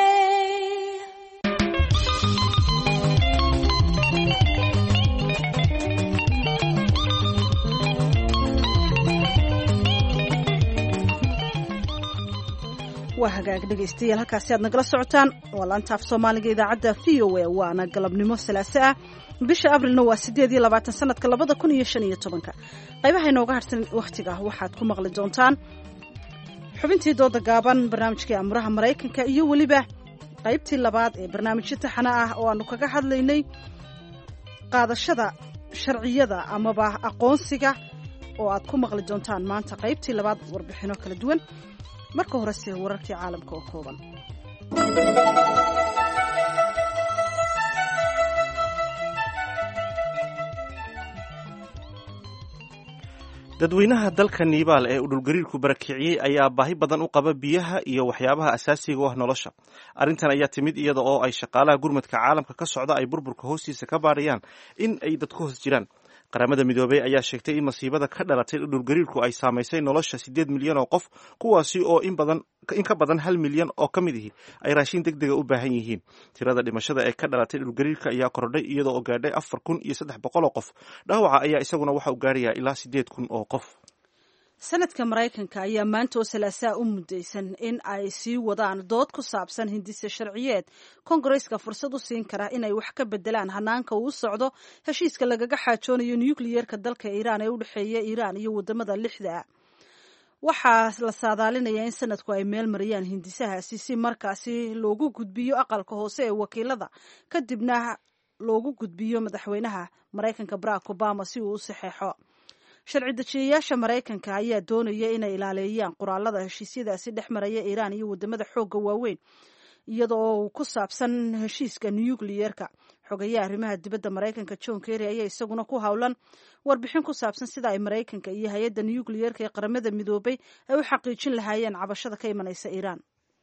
waa hagaag dhegaystayaal halkaasi aad nagala socotaan waa laanta af soomaaliga idaacadda v o a waana galabnimo salaaso ah bisha abrilna waa sideed iyo labaatan sanadka labada kun iyo shan iyo tobanka qaybaha inooga harsan wakhtiga waxaad ku maqli doontaan xubintii dooda gaaban barnaamijkii amuraha maraykanka iyo weliba qaybtii labaad ee barnaamijyo taxana ah oo aanu kaga hadlaynay qaadashada sharciyada amaba aqoonsiga oo aad ku maqli doontaan maanta qaybtii labaad warbixino kala duwan marka horese wararkii caalamka oo kooban dadweynaha dalka nibaal ee uu dhulgariirku barakiciyey ayaa baahi badan u qaba biyaha iyo waxyaabaha asaasiga u ah nolosha arrintan ayaa timid iyada oo ay shaqaalaha gurmadka caalamka ka socda ay burburka hoostiisa ka baadhayaan in ay dadku hoos jiraan qaramada midoobey ayaa sheegtay in masiibada ka dhalatay dhulgariirku ay saamaysay nolosha siddeed milyan oo qof kuwaasi oo in badan in ka badan hal milyan oo ka mid ihi ay raashin deg dega u baahan yihiin tirada dhimashada ee ka dhalatay dhulgariirka ayaa kordhay iyadoo oo gaadhay afar kun iyo saddex boqol oo qof dhaawaca ayaa isaguna waxa uu gaarayaa ilaa siddeed kun oo qof sanadka maraykanka ayaa maanta oo salaasaa u mudaysan in ay sii wadaan dood ku saabsan hindise sharciyeed kongareska fursad u siin kara inay wax ka bedelaan hanaanka uu socdo heshiiska lagaga xaajoonayo nucleyeerka dalka iiraan ee u dhexeeya iiraan iyo wadamada lixda waxaa la saadaalinayaa in sanadku ay meel mariyaan hindisahaasi si markaasi loogu gudbiyo aqalka hoose ee wakiilada kadibna loogu gudbiyo madaxweynaha maraykanka barack obama si uu u saxeexo sharci dejiyayaasha maraykanka ayaa doonaya inay ilaaleeyaan qoraalada heshiisyadaasi dhex maraya iiraan iyo wadamada xoogga waaweyn iyadoo ku saabsan heshiiska nucleyeerka xogayaha arrimaha dibadda maraykanka john kerry ayaa isaguna ku howlan warbixin ku saabsan sida ay maraykanka iyo hay-adda nucleyeerka ee qaramada midoobay ay u xaqiijin lahaayeen cabashada ka imanaysa iiraan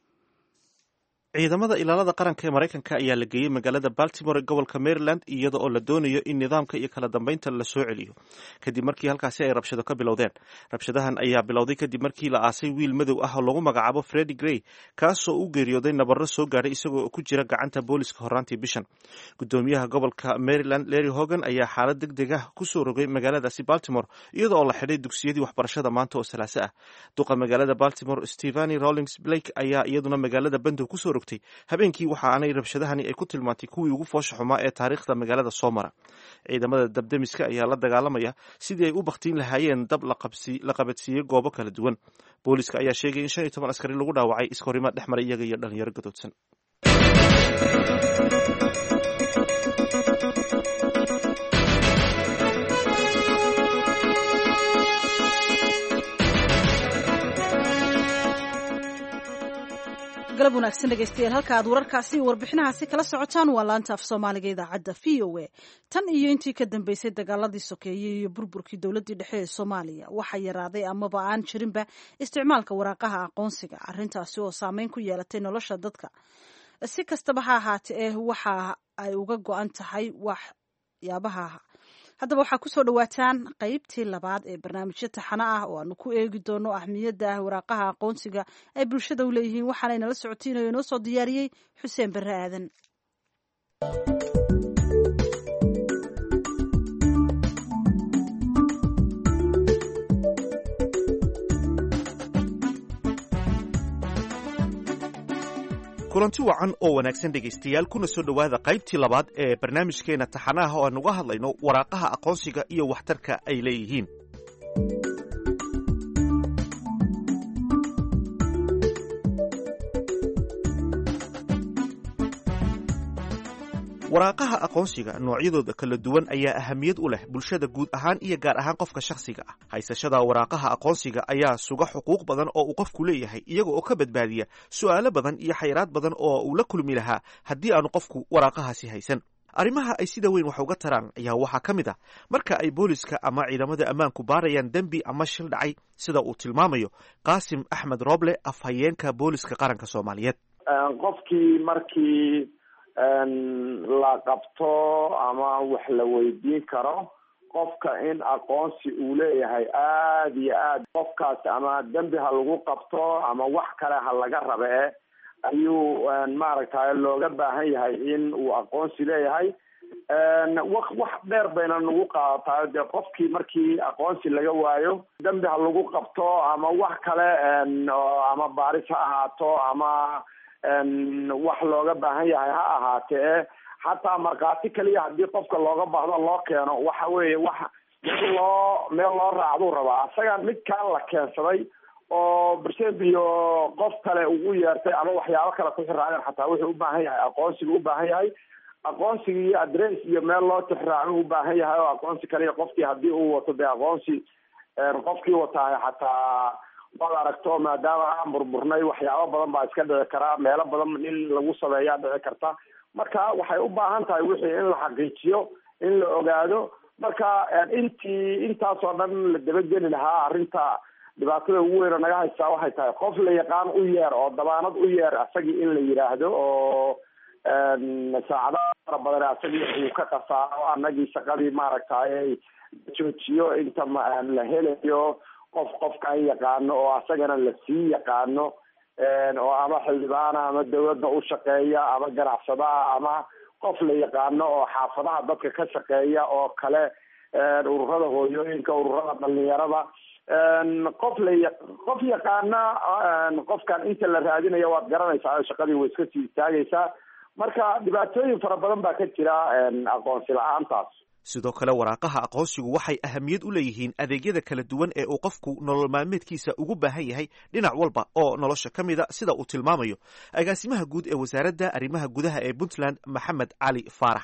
ciidamada ilaalada qaranka ee maraykanka ayaa la geeyey magaalada baltimore ee gobolka maryland iyada oo la doonayo in nidaamka iyo kala dambeynta la soo celiyo kadib markii halkaasi ay rabshado ka bilowdeen rabshadahan ayaa bilowday kadib markii la aasay wiil madow ah oo lagu magacaabo Freddie Gray kaasoo u geeriyooday nabarro soo gaadhay isagoo ku jira gacanta booliska horraantii bishan gudoomiyaha gobolka Maryland Larry Hogan ayaa xaalad degdeg ah ku soo rogay magaaladaasi Baltimore iyada oo la xidhay dugsiyadii waxbarashada maanta oo salaaso ah duqa magaalada Baltimore Stephanie Rawlings Blake ayaa iyaduna magaalada bandow ku soo habeenkii waxa aanay rabshadahani ay ku tilmaantay kuwii ugu foosha xumaa ee taariikhda magaalada soo mara ciidamada dabdemiska ayaa la dagaalamaya sidii ay u baktiin lahaayeen dab la qabadsiiyey goobo kala duwan booliska ayaa sheegay in shan iyo toban askari lagu dhaawacay iskahorimaad dhex maray iyaga iyo dhalinyaro gadoodsan galab wanaagsan dhegaystayaal halka aad wararkaasi iyo warbixinahaasi kala socotaan waa laanta af soomaaliga idaacadda v o a tan iyo intii ka dambeysay dagaaladii sokeeyey iyo burburkii dowladdii dhexe ee soomaaliya waxaa yaraaday amaba aan jirinba isticmaalka waraaqaha aqoonsiga arrintaasi oo saameyn ku yeelatay nolosha dadka si kastaba ha ahaatee eh waxa ay uga go-an tahay waxyaabaha haddaba waxaa kusoo dhawaataan qaybtii labaad ee barnaamijyo taxano ah oo aanu ku eegi doono ahmiyadda waraaqaha aqoonsiga ay bulshada u leeyihiin waxaana inala socotiinayo inoo soo diyaariyey xuseen barre aadan kulanti wacan oo wanaagsan dhegaystayaal kuna soo dhowaada qaybtii labaad ee barnaamijkeena taxanaha oo aan uga hadlayno waraaqaha aqoonsiga iyo waxtarka ay leeyihiin waraaqaha aqoonsiga noocyadooda kala duwan ayaa ahamiyad u leh bulshada guud ahaan iyo gaar ahaan qofka shakhsiga ah haysashada waraaqaha aqoonsiga ayaa suga xuquuq badan oo uu qofku leeyahay iyaga oo ka badbaadiya su'aalo badan iyo xayiraad badan oo uu la kulmi lahaa haddii aanu qofku waraaqahaasi haysan arrimaha ay sida weyn wax uga taraan ayaa waxaa ka mid ah marka ay booliska ama ciidamada ammaanku baarayaan dembi ama shil dhacay sida uu tilmaamayo qaasim axmed rooble afhayeenka booliska qaranka soomaaliyeed qofkii markii la qabto ama wax la weydiin karo qofka in aqoonsi uu leeyahay aada iyo aad qofkaas ama dembi ha lagu qabto ama wax kale ha laga rabe ayuu maaragtay looga baahan yahay in uu aqoonsi leeyahay wax wax dheer bayna nagu qaadataa dee qofkii markii aqoonsi laga waayo dembi ha lagu qabto ama wax kale ama baaris ha ahaato ama wax looga baahan yahay ha ahaatee xataa markhaati kaliya haddii qofka looga baahdo loo keeno waxa weeye wax meel loo meel loo raacduu rabaa isaga midkaan la keensaday oo bersheed iyo qof kale ugu yeertay ama waxyaabo kale ku xiraaceen xataa wuxuu u baahan yahay aqoonsiga u baahan yahay aqoonsiga iyo adress iyo meel loo tixraaco u baahan yahay oo aqoonsi kaliya qofkii haddii uu wato dee aqoonsi qofkii watahay xataa waad aragto maadaama aan burburnay waxyaabo badan baa iska dhici karaa meelo badan in lagu sameeyaa dhici karta marka waxay u baahan tahay wixii in la xaqiijiyo in la ogaado marka intii intaasoo dhan la dabageli lahaa arrinta dhibaatada ugu weyna naga haystaa waxay tahay qof la yaqaan u yeer oo dabaanad u yeer asagii in la yidhaahdo oo saacadaha fara badan asagii uu ka qasaaro anagii shaqadii maaragtay joojiyo inta la helayo qof qofkaan yaqaano oo asagana lasii yaqaano oo ama xildhibaana ama dawladda u shaqeeya ama ganacsadaha ama qof la yaqaano oo xaafadaha dadka ka shaqeeya oo kale ururada hooyooyinka ururada dhalinyarada qof la qof yaqaana qofkan inta la raadinayo waad garanaysaa shaqadii way iska sii istaagaysaa marka dhibaatooyin fara badan baa ka jira aqoonsi la-aantaas sidoo kale waraaqaha aqoonsigu waxay ahamiyad u leeyihiin adeegyada kala duwan ee uu qofku nolol maalmeedkiisa ugu baahan yahay dhinac walba oo nolosha ka mida sida uu tilmaamayo agaasimaha guud ee wasaaradda arrimaha gudaha ee puntland maxamed cali faarax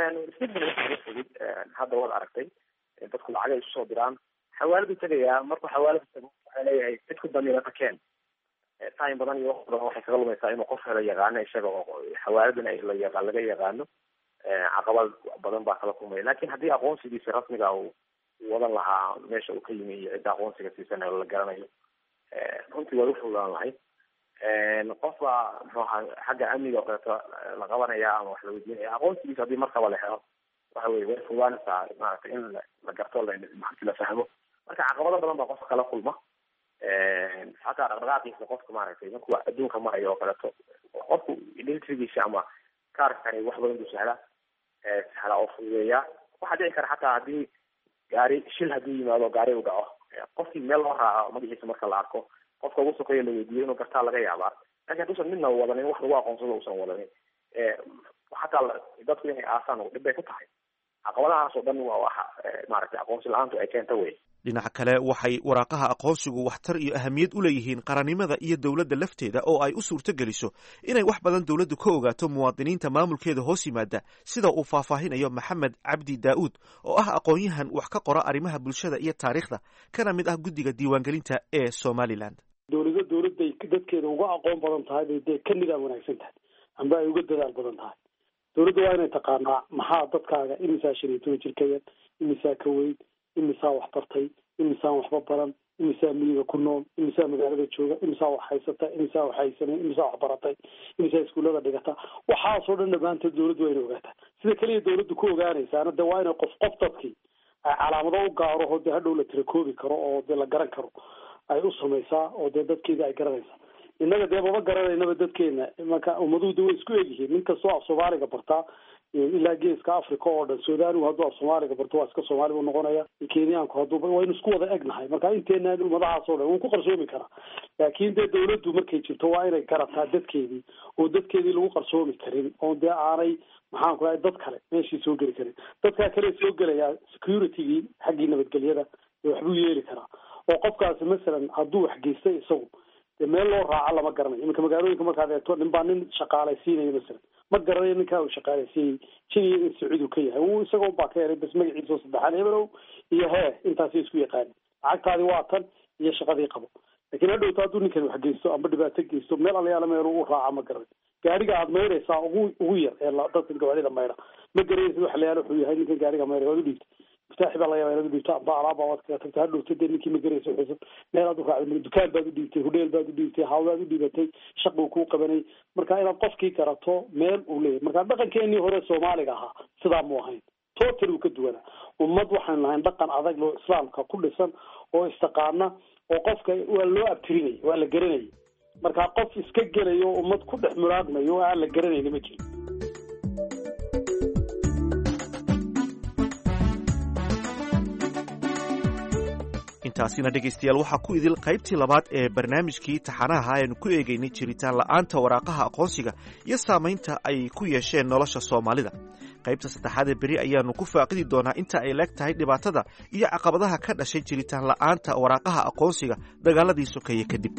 hadda waad aragtay dadku lacagay isu soo diraan xawaaladu tagayaa markuu xawaalada tago waxaa leeyahay dadku damiirata keen time badan iyo waqti badan waxay kaga lumaysaa inuu qof hela yaqaano isaga oo xawaaladan la yaqaan laga yaqaano caqabad badan baa kala kulmaya lakin haddii aqoonsigiisa rasmiga uu wadan lahaa meesha uu ka yimi iyo cidda aqoonsiga siisanayo la garanayo runtii waa ufududaan lahayd qof baa muxuu ahaa xagga amniga oo kaleeto la qabanaya ama wax la weydiinaya aqoonsigiisa haddii markaba la helo waxa weye way fududaanaysaa maaragtay in la garto marti la fahmo marka caqabado badan baa qofka kala kulma xataa dhaqdhaqaaqiisa qofka maaragtay markuu adduunka marayo oo kaleeto qofku identitygiisa ama kaarkani wax badan buu sahla sahla oo fududeeya waxaa dhici kara xataa haddii gaari shil haddii yimaado gaari u dhaco qofkii meel loo raaco magaciisa marka la arko qofka ugu sokeeya la weydiiyo inuu gartaa laga yaabaa lakin hadduusan midna wadanin wax lagu aqoonsado usan wadanin xataa dadku inay aasaan dhib bay ku tahay caqabadahaas oo dhan waa waxa maaragtay aqoonsi la-aantu ay keenta wey dhinaca kale waxay waraaqaha aqoonsigu waxtar iyo ahamiyad u leeyihiin qarannimada iyo dowladda lafteeda oo ay u suurto geliso inay wax badan dowladdu ka ogaato muwaadiniinta maamulkeeda hoos yimaada sida uu faahfaahinayo maxamed cabdi daa'uud oo ah aqoon-yahan wax ka qora arrimaha bulshada iyo taariikhda kana mid ah guddiga diiwaangelinta ee somaliland dowlado dowladday dadkeeda uga aqoon badan tahay bay dee ka nidaam wanaagsan tahay amba ay uga dadaal badan tahay dowladda waa inay taqaanaa maxaa dadkaaga imisaa shan iyo toban jirkaya imisaa ka weyn imisaa wax bartay imisaan waxba baran imisaa miyiga ku nool imisaa magaalada jooga imisaa wax haysata imisaa wax haysanay imisaa wax baratay imisaa iskuullada dhigata waxaasoo dhan dhammaantood dowladdu waa inay ogaataa sida keliya dowladdu ku ogaanaysaana de waa inay qof qof dadkii ay calaamado u gaaro oo dee hadhow la tirakoobi karo oo dee la garan karo ay u samaysaa oo dee dadkeeda ay garanaysaa innaga dee maba garanaynaba dadkeena marka ummaduhu de way isku egyihiin nin kastoo af soomaaliga bartaa ilaa geeska africa oo dhan sudaanigu hadduu af soomaaliga barto waa iska soomaali buu noqonaya kenyaanku hadduu waynu isku wada egnahay marka inteena ummadahaas oo dhan wuu ku qarsoomi karaa laakiin dee dawladdu markay jirto waa inay garataa dadkeedii oo dadkeedii lagu qarsoomi karin oo dee aanay maxaan ku dhahay dad kale meeshii soo geli karin dadkaa kale soo gelayaa securitygii xaggii nabadgelyada waxbuu yeeli karaa oo qofkaasi masalan hadduu wax geystay isagu dee meel loo raaco lama garanayo iminka magaalooyinka markaad eegto nin baa nin shaqaalaysiinaya masalan ma garanayo ninkaa uu shaqaalaysiiyey jiniya in sacuudu ka yahay uu isagoo baa ka helay bas magaciisa oo saddexaad hebelow iyo hee intaasay isku yaqaanin lacagtaadii waa tan iyo shaqadii qabo lakiin hadhowta hadduu ninkan wax geysto amba dhibaato geysto meel alayaala meel u raaca ma garanayo gaariga aad maydhaysaa ugu ugu yar ee dadka gawaarida maydha ma garanaysa wax layaala wuxuu yahay ninkan gaariga maydha waad u dhiibtay miftaaxi baa laga yaaba inaad u dhiibto amba alaaba waad kaga tagta hadhowta dee ninkii ma garaysa wuxuusan meel aad u raacday dukaan baad u dhiibtay hudheel baad u dhiibtay hawlaad u dhiibatay shaq buu kuu qabanay marka inaad qofkii garato meel uu leeyahay marka dhaqankeenii hore soomaaliga ahaa sidaa mu ahayn total uu ka duwana ummad waxaan lahayn dhaqan adag loo islaamka ku dhisan oo istaqaana oo qofka waa loo abtirinay waa la garanayay marka qof iska gelayo ummad ku dhex muraadmayo aan la garanaynin ma jiro. intaasina dhegaystayaal waxaa ku idil qaybtii labaad ee barnaamijkii taxanaha aynu ku eegaynay jiritaan la'aanta waraaqaha aqoonsiga iyo saamaynta ay ku yeesheen nolosha soomaalida. qaybta saddexaad ee beri ayaanu ku faaqidi doonaa inta ay leeg tahay dhibaatada iyo caqabadaha ka dhashay jiritaan la'aanta waraaqaha aqoonsiga dagaaladii sokeeye kadib.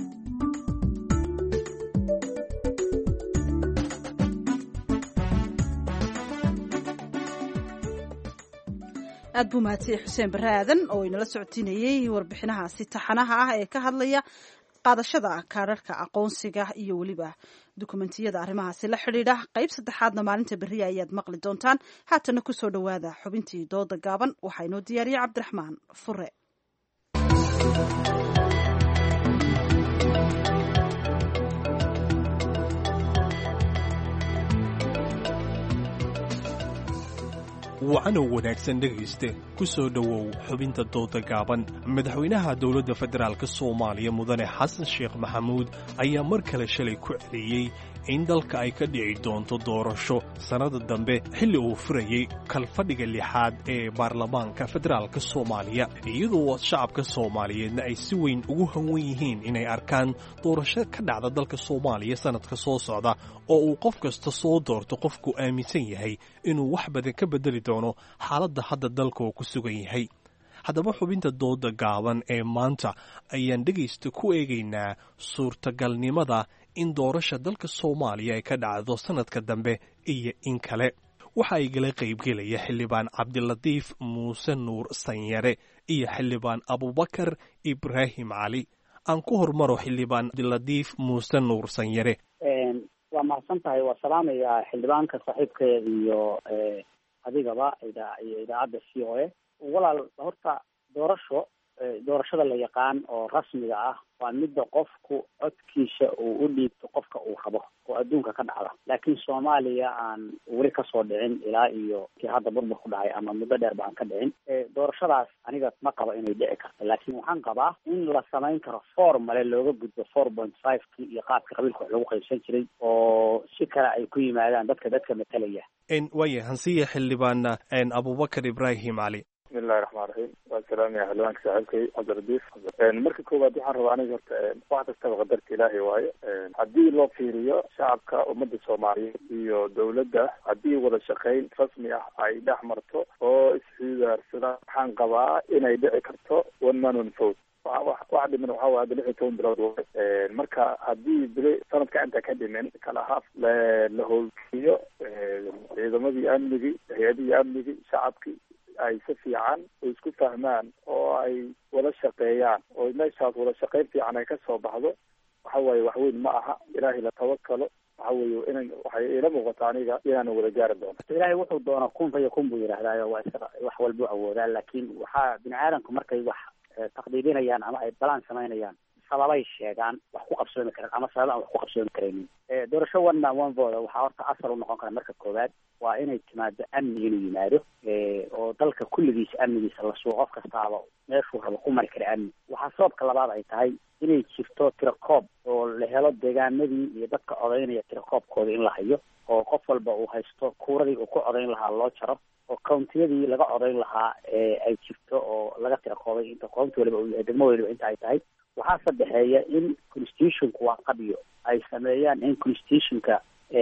aad buu mahadsan xuseen barre aadan oo inala socotiinayey warbixinahaasi taxanaha ah ee ka hadlaya qaadashada kaararka aqoonsiga iyo weliba dukumentiyada arrimahaasi la xidhiidha. qayb saddexaadna maalinta berriya ayaad maqli doontaan. haatana ku soo dhowaada xubintii dooda gaaban waxaa inoo diyaariyey cabdiraxmaan fure. wacanow wanaagsan dhegayste ku soo dhowow xubinta dooda gaaban. madaxweynaha dowladda federaalka soomaaliya mudane xasan sheekh maxamuud ayaa mar kale shalay ku celiyey in dalka ay ka dhici doonto doorasho sannada dambe xilli uu furayey kalfadhiga lixaad ee baarlamaanka federaalka soomaaliya, iyadoo shacabka soomaaliyeedna ay si weyn ugu hanwan yihiin inay arkaan doorasho ka dhacda dalka soomaaliya sannadka soo socda oo uu qof kasta soo doorto qofku aaminsan yahay inuu wax badan ka beddeli doono xaaladda hadda dalka uu ku sugan yahay. haddaba xubinta dooda gaaban ee maanta ayaan dhegaysta ku eegaynaa suurtagalnimada in doorasha dalka soomaaliya ay ka dhacdo sannadka dambe iyo in kale. waxa ay gala qaybgelaya xildhibaan cabdilatiif muuse nuur sanyare iyo xildhibaan abubakar ibraahim cali. aan ku hormaro xildhibaan cabdilatiif muuse nuur sanyare. waa mahadsan tahay. waa salaamayaa xildhibaanka saaxiibkeeda iyo adigaba iyo idaacadda c o a. walaal horta doorasho doorashada la yaqaan oo rasmiga ah waa midda qofku codkiisa uu u dhiibto qofka uu rabo oo adduunka ka dhacda, laakiin soomaaliya aan weli kasoo dhicin ilaa iyo kii hadda burbur ku dhacay ama muddo dheer ba aan ka dhicin. doorashadaas aniga ma qabo inay dhici karto, laakiin waxaan qabaa in la samayn karo formale looga gudbo four point five kii iyo qaabka qabiilka wax lagu qaybsan jiray oo si kale ay ku yimaadaan dadka dadka matalaya. waaya hansiya xildhibaan abubakar ibraahim cali. bismillahi raxmaan raxiim. waa salaamaya xildhibaanka saaxiibkay cabdiradiif. marka koowaad waxaan rabaa aniga horta wax kastaba qadarka ilaahay waaye. haddii loo fiiriyo shacabka ummadda soomaaliyeed iyo dawladda haddii wada shaqayn rasmi ah ay dhex marto oo isxidaarsadaan waxaan qabaa inay dhici karto one man one vote. wax dhiman waxaa waay hadda lix iyo toban bilood waay. marka haddii bili sanadka inta ka dhimin kala haaf la howlgeliyo ciidamadii amnigii hay-adihii amnigii shacabkii ay si fiican oo isku fahmaan oo ay wada shaqeeyaan oo meeshaas wada shaqayn fiican ay ka soo baxdo waxa waaye wax weyn ma aha. ilaahay la tawakalo waxa weeye inan waxay ila muuqata aniga inaana wada gaari doono. ilaahay wuxuu doona kun fa yakun buu yidhahdaayo waa iska wax walbuu awoodaa, laakiin waxaa bini aadamku markay wax taqdiirinayaan ama ay balaan samaynayaan sababay sheegaan wax ku qabsoomi karaan ama sabab aan wax ku qabsoomi karaynin. doorasho one man one vote waxaa horta asal u noqon kara marka koowaad waa inay timaado amni inuu yimaado oo dalka kulligiisa amnigiisa la sugo, qof kastaaba meeshuu rabo ku mari kara amni. waxaa sababka labaad ay tahay inay jirto tirakoob oo la helo deegaanadii iyo dadka codaynaya tirakoobkooda in la hayo oo qof walba uu haysto kuuradii uu ku codayn lahaa loo jaro oo countiyadii laga codayn lahaa ay jirto oo laga tirakoobay inta county waliba uu yahay degmo waliba inta ay tahay. waxaa sadexeeya in constitutionku waa qabyo ay sameeyaan in constitutionka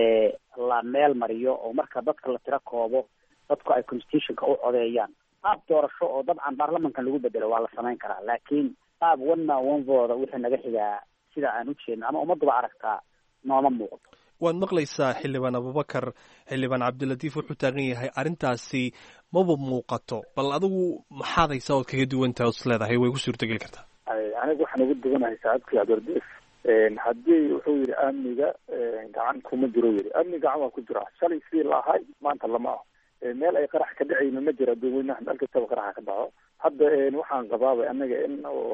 la meel mariyo oo marka dadka la tira koobo dadku ay constitutionka u codeeyaan. qaab doorasho oo dabcan baarlamankan lagu bedelo waa la samayn karaa, laakiin qaab one man one vote wixii naga xigaa sida aan u jeedno ama ummadduba aragtaa nooma muuqato. waad maqlaysaa xildhibaan abubakar. xildhibaan cabdilatiif wuxuu taagan yahay arrintaasi maba muuqato, bal adigu maxaad haysaa ood kaga duwantaha os leedahay way ku suurtageli kartaa? aniga waxaan ugu duganahay saaxiibkii cabdiradiif. haddii wuxuu yidhi amniga gacan kuma jiro yidhi amni gacan waa ku jira. shalay sidii la ahay maanta lama aho. meel ay qarax ka dhacayna ma jira dadweynaha meel kastaba qaraxa ka dhaco. hadda waxaan qabaabay anaga in oo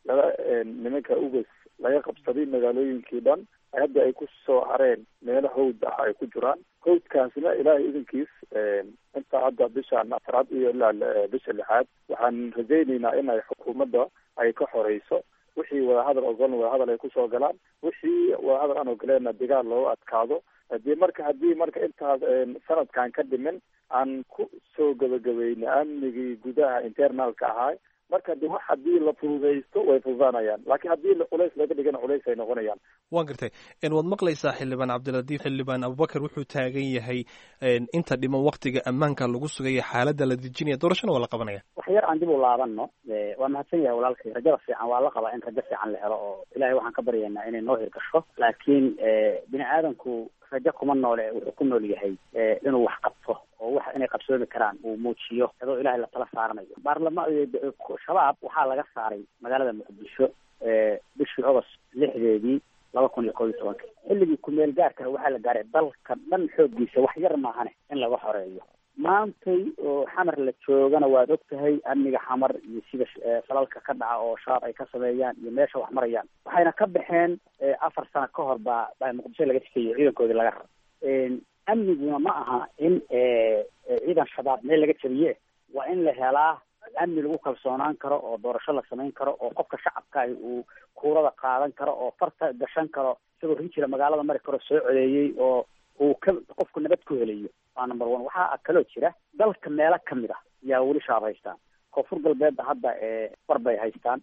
laga nimanka ugas laga qabsaday magaalooyinkii dhan hadda ay ku soo hareen meelo hawd ah ay ku jiraan. hawdkaasna ilaahay idinkiis inta hadda bishaan afraad iyo ilaa bisha lixaad waxaan rajaynaynaa in ay xukuumadda ay ka xoreyso wixii wadahadal ogolan wadahadal ay kusoo galaan, wixii wadahadal aan ogoleenna dagaal looga adkaado. hadii marka haddii marka intaas sanadkan ka dhimin aan ku soo gabagabayna amnigii gudaha internalka ahaa, marka de wax haddii la fududaysto way fududaanayaan, laakiin haddii culays laga dhigana culays ay noqonayaan. waan gartay waad maqlaysaa xildhibaan cabdilatiif. xildhibaan abubakar wuxuu taagan yahay inta dhiman waktiga ammaanka lagu sugaya xaaladda la dejinaya doorashana waa la qabanaya. wax yar aan dib u laabano, waa mahadsan yahay walaalkay. rajada fiican waa la qabaa in rajo fiican la helo oo ilaahay waxaan ka baryaynaa inay noo hirgasho, laakiin bini aadanku rajo kuma noole, wuxuu ku nool yahay inuu wax qabto oo wax inay qabsoomi karaan uu muujiyo iyadoo ilaahay la tala saaranayo. baarlamaan shabaab waxaa laga saaray magaalada muqdisho bishii agost lixdeedii laba kun iyo koob iyo tobanka. xilligii kumeel gaarka waxaa la gaaray dalka dhan xooggiisa wax yar maahane in laga xoreeyo. maantay oo xamar la joogana waad og tahay amniga xamar iyo sida falalka ka dhaca oo shabaab ay ka sameeyaan iyo meesha wax marayaan. waxayna ka baxeen afar sano ka hor baa baa muqdisho laga sikeeyey ciidankoodii laga raro. amniguna ma aha in ciidan shabaab meel laga jabiye, waa in la helaa amni lagu kalsoonaan karo oo doorasho la samayn karo oo qofka shacabka uu kuurada qaadan karo oo farta gashan karo isagoo rijira magaalada mari karo soo codeeyey oo uu ka qofku nabad ku helayo. waa number one. waxaa kaloo jira dalka meelo kamid ah yaa weli shabaab haystaan. koonfur galbeedda hadda bar bay haystaan.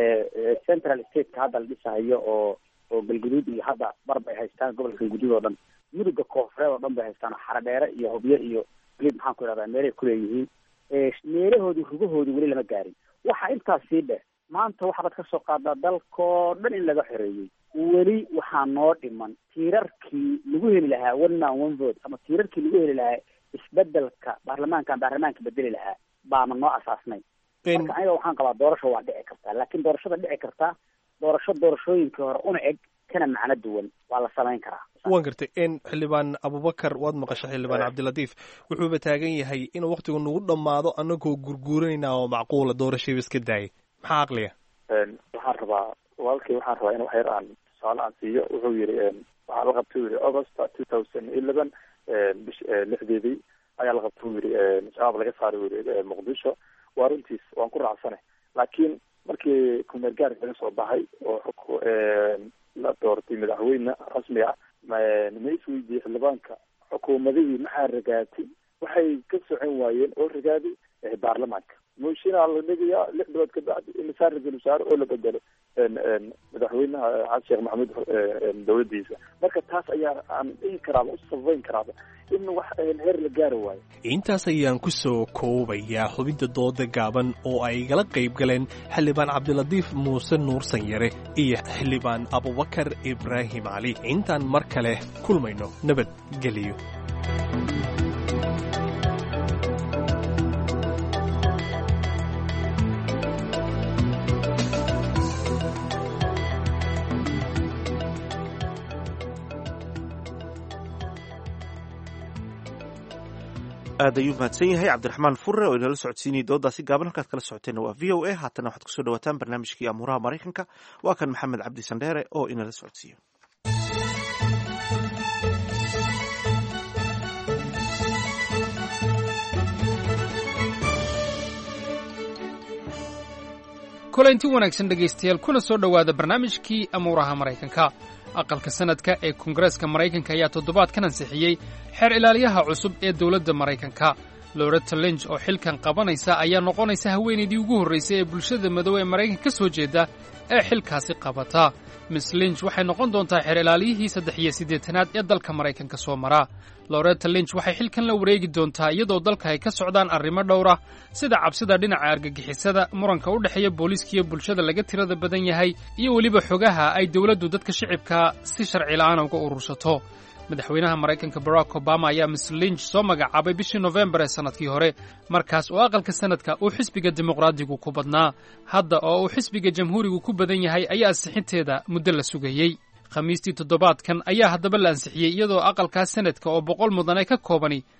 central stateka hadda la dhisahayo oo oo galguduud iyo hadda bar bay haystaan, gobolka galguduud oo dhan. muduga koonfureed oo dhan bay haystaan, xaradheere iyo hobyo iyo lib maxaan ku idhahdaa meelay kuleeyihiin. meelahoodii rugahoodii weli lama gaarin. waxa intaas sii dheh maanta waxaad ka soo qaadaa dalkoo dhan in laga xoreeyey, weli waxaa noo dhiman tiirarkii lagu heli lahaa one man one vote ama tiirarkii lagu heli lahaa isbedelka baarlamaankan baarlamaanka bedeli lahaa baama noo asaasnay. marka aniga waxaan qabaa doorasho waa dhici kartaa, laakiin doorashada dhici kartaa doorasho doorashooyinkii hore una eg kana macno duwan waa la samayn karaa. waan gartay xildhibaan abubakar waad maqashay. xildhibaan cabdilatiif wuxuuba taagan yahay inuu waktigu nagu dhammaado anagoo gurguuranayna oo macquula doorashayba iska daayay. maxaa aqliya? waxaan rabaa walaalkay waxaan rabaa in wax yar aan tusaale aan siiyo. wuxuu yidhi waxaa la qabtay yidhi august two thousand eleven bish lixdeedii ayaa la qabtay yidhi shabaab laga saaray yidhi muqdisho. waa runtiis waan ku raacsanay, laakiin markii kumeel gaarka laga soo baxay oo la doortay madaxweyne rasmi ah ma isweydiiyey xildhibaanka xukuumadihii maxaa ragaatay, waxay ka socon waayeen oo ragaaday baarlamaanka. mooshinaa la dhigayaa lix bilood ka bacdi imisaa ra-iisul wasaare oo la bedelo madaxweynaha xasan sheekh maxamuud dowladdiisa. marka taas ayaa aan dhihi karaaba u sabayn karaaba in wax heer la gaari waayo. intaas ayaan ku soo koobayaa xubinta dooda gaaban oo ay igala qayb galeen xildhibaan cabdilatiif muuse nuur sanyare iyo xildhibaan abubakar ibraahim cali. intaan mar kale kulmayno nabad geliyo. aad ayuu mahadsan yahay cabdiraxmaan furre oo inala socodsiinayay doodaasi gaaban. halkaad kala socoteenna waa v o a. haatana waxaad kusoo dhawaataan barnaamijkii amuuraha maraykanka. waa kan maxamed cabdi sandheere oo inala socodsiiyo. kulanti wanaagsan dhegaystayaal, kuna soo dhowaada barnaamijkii amuuraha maraykanka. aqalka sanadka ee koongareeska maraykanka ayaa toddobaadkan ansixiyey xeer ilaaliyaha cusub ee dowladda maraykanka. loretta lynch oo xilkan qabanaysa ayaa noqonaysa haweenaydii ugu horraysay ee bulshada madow ee maraykanka ka soo jeeda ee xilkaasi qabata. miss lynch waxay noqon doontaa xeer ilaaliyihii saddex iyo siddeetanaad ee dalka maraykanka soo mara. loretta lynch waxay xilkan la wareegi doontaa iyadoo dalka ay ka socdaan arrimo dhowr ah sida cabsida dhinaca argagixisada, muranka u dhexeeya booliiskiiyo bulshada laga tirada badan yahay, iyo weliba xogaha ay dowladdu dadka shicibka si sharci la'aan uga urursato. madaxweynaha maraykanka barack obama ayaa miss lynch soo magacaabay bishii nofembar ee sannadkii hore, markaas oo aqalka sanadka uu xisbiga dimuqraadigu ku badnaa. hadda oo uu xisbiga jamhuurigu ku badan yahay ayaa ansixinteeda muddo la sugayey. khamiistii toddobaadkan ayaa haddaba la ansixiyey iyadoo aqalkaas sanadka oo boqol mudane ka koobani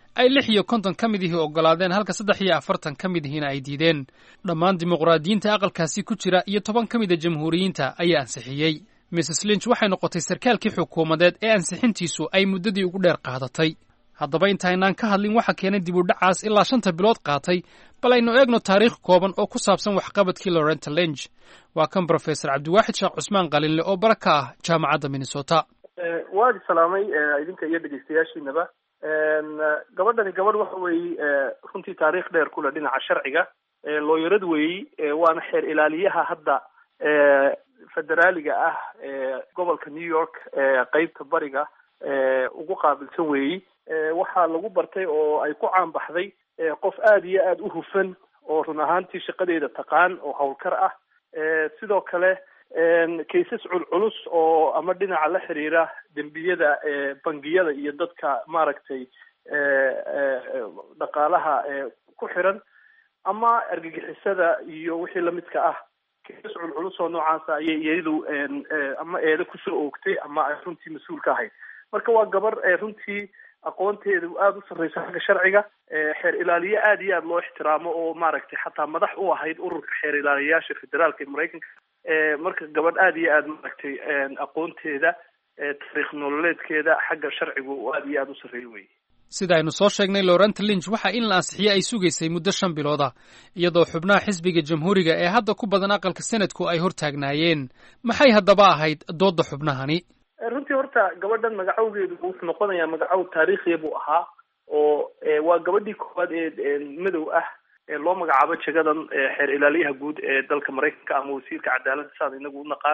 ay lix iyo konton ka mid ihii oggolaadeen halka saddex iyo afartan ka mid ihiina ay diideen dhammaan dimuqraadiyiinta aqalkaasi ku jira iyo toban ka mida jamhuuriyiinta ayaa ansixiyey misses lynch waxay noqotay sarkaalkii xukuumadeed ee ansixintiisu ay muddadii ugu dheer qaadatay haddaba intaynaan ka hadlin waxa keenay dib u dhacaas ilaa shanta bilood qaatay bal aynu eegno taariikh kooban oo ku saabsan waxqabadkii loretta lynch waa kan brofesor cabdiwaaxid sheekh cusmaan qalinle oo bara ka ah jaamacadda minnesota waad salaamay idinka iyo dhegeystayaashiinaba gabadhani gabadh waxa weeye runtii taariikh dheer kule dhinaca sharciga looyarad weeyi waana xeer ilaaliyaha hadda federaaliga ah gobolka new york qeybta bariga ugu qaabilsan weeyi waxaa lagu bartay oo ay ku caanbaxday qof aada iyo aada u hufan oo run ahaantii shaqadeeda taqaan oo howlkar ah sidoo kale kaysas culculus oo ama dhinaca la xiriira dembiyada bangiyada iyo dadka maaragtay dhaqaalaha ku xiran ama argagixisada iyo wixii lamidka ah kaysas culculus oo noocaasa ayay iyadu ama eeda kusoo oogtay ama ay runtii mas-uul ka ahayd marka waa gabar runtii aqoonteedu aada u sarreysa xagga sharciga xeer ilaaliye aada iyo aada loo ixtiraamo oo maaragtay xataa madax u ahayd ururka xeer ilaaliyayaasha federaalka ee maraykanka marka gabadh aada iyo aada maaragtay aqoonteeda taariikh nololeedkeeda xagga sharcigu aada iyo aada u sarreeya wey sida aynu soo sheegnay loretta lynch waxa in la ansixiye ay sugaysay muddo shan bilood ah iyadoo xubnaha xisbiga jamhuuriga ee hadda ku badan aqalka senadku ay hortaagnaayeen maxay haddaba ahayd doodda xubnahani runtii horta gabadhan magacowgeedu wuxuu noqonayaa magacow taariikhiya buu ahaa oo waa gabadhii koowaad ee madow ah ee loo magacaabo jagadan xeer ilaaliyaha guud ee dalka maraykanka ama wasiirka cadaaladda saad inagu unaqaan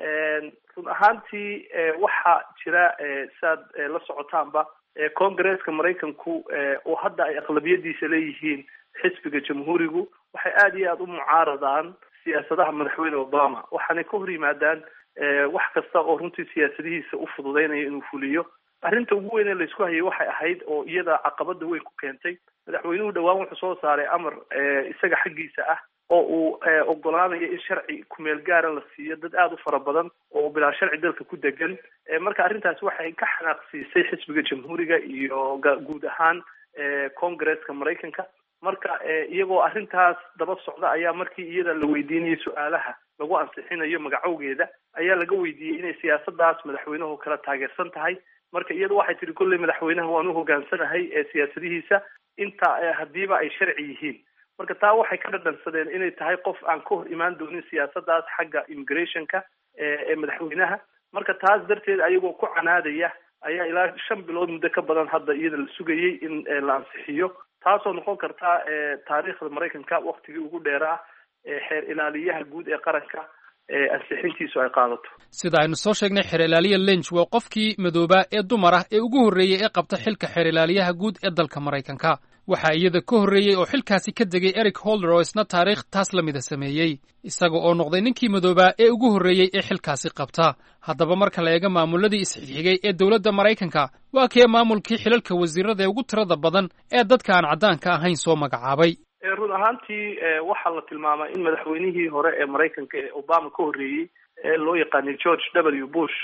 run ahaantii waxaa jira saad la socotaanba congresska maraykanku oo hadda ay aqlabiyadiisa leeyihiin xisbiga jamhuurigu waxay aada iyo aada u mucaaradaan siyaasadaha madaxweyne obama waxaanay ka hor yimaadaan wax kasta oo runtii siyaasadihiisa u fududeynaya inuu fuliyo arrinta ugu weyn ee laysku hayay waxay ahayd oo iyada caqabada weyn ku keentay madaxweynuhu dhowaan wuxuu soo saaray amar isaga xaggiisa ah oo uu ogolaanayo in sharci kumeel gaara la siiyo dad aada u fara badan oo bilaa sharci dalka ku degan marka arrintaasi waxay ka xanaaqsiisay xisbiga jamhuuriga iyo guud ahaan congresska maraykanka marka iyagoo arrintaas daba socda ayaa markii iyada la weydiinayay su-aalaha lagu ansixinayo magacowgeeda ayaa laga weydiiyey inay siyaasadaas madaxweynuhu kala taageersan tahay marka iyadu waxay tihi kolley madaxweynaha waan u hogaansanahay ee siyaasadihiisa inta hadiiba ay sharci yihiin marka taa waxay ka dhadhansadeen inay tahay qof aan ka hor imaan doonin siyaasadaas xagga immigrationka ee madaxweynaha marka taas darteed ayagoo ku canaadaya ayaa ilaa shan bilood muddo ka badan hadda iyada la sugayey in la ansixiyo taasoo noqon karta taariikhda maraykanka waktigii ugu dheeraa xeer ilaaliyaha guud ee qaranka ansixintiisu ay qaadato sida aynu soo sheegnay xeer ilaaliya lynch waa qofkii madoobaa ee dumar ah ee ugu horreeyey ee qabta xilka xeer ilaaliyaha guud ee dalka maraykanka waxaa iyada ka horreeyey oo xilkaasi ka degay eric holder oo isna taariikh taas la mida sameeyey isaga oo noqday ninkii madoobaa ee ugu horreeyey ee xilkaasi qabta haddaba marka la eega maamuladii isxigxigay ee dowladda maraykanka waa kee maamulkii xilalka wasiirada ee ugu tirada badan ee dadka aan caddaanka ahayn soo magacaabay run ahaantii waxaa la tilmaamay in madaxweynihii hore ee maraykanka ee obama ka horreeyey ee loo yaqaanay george w bush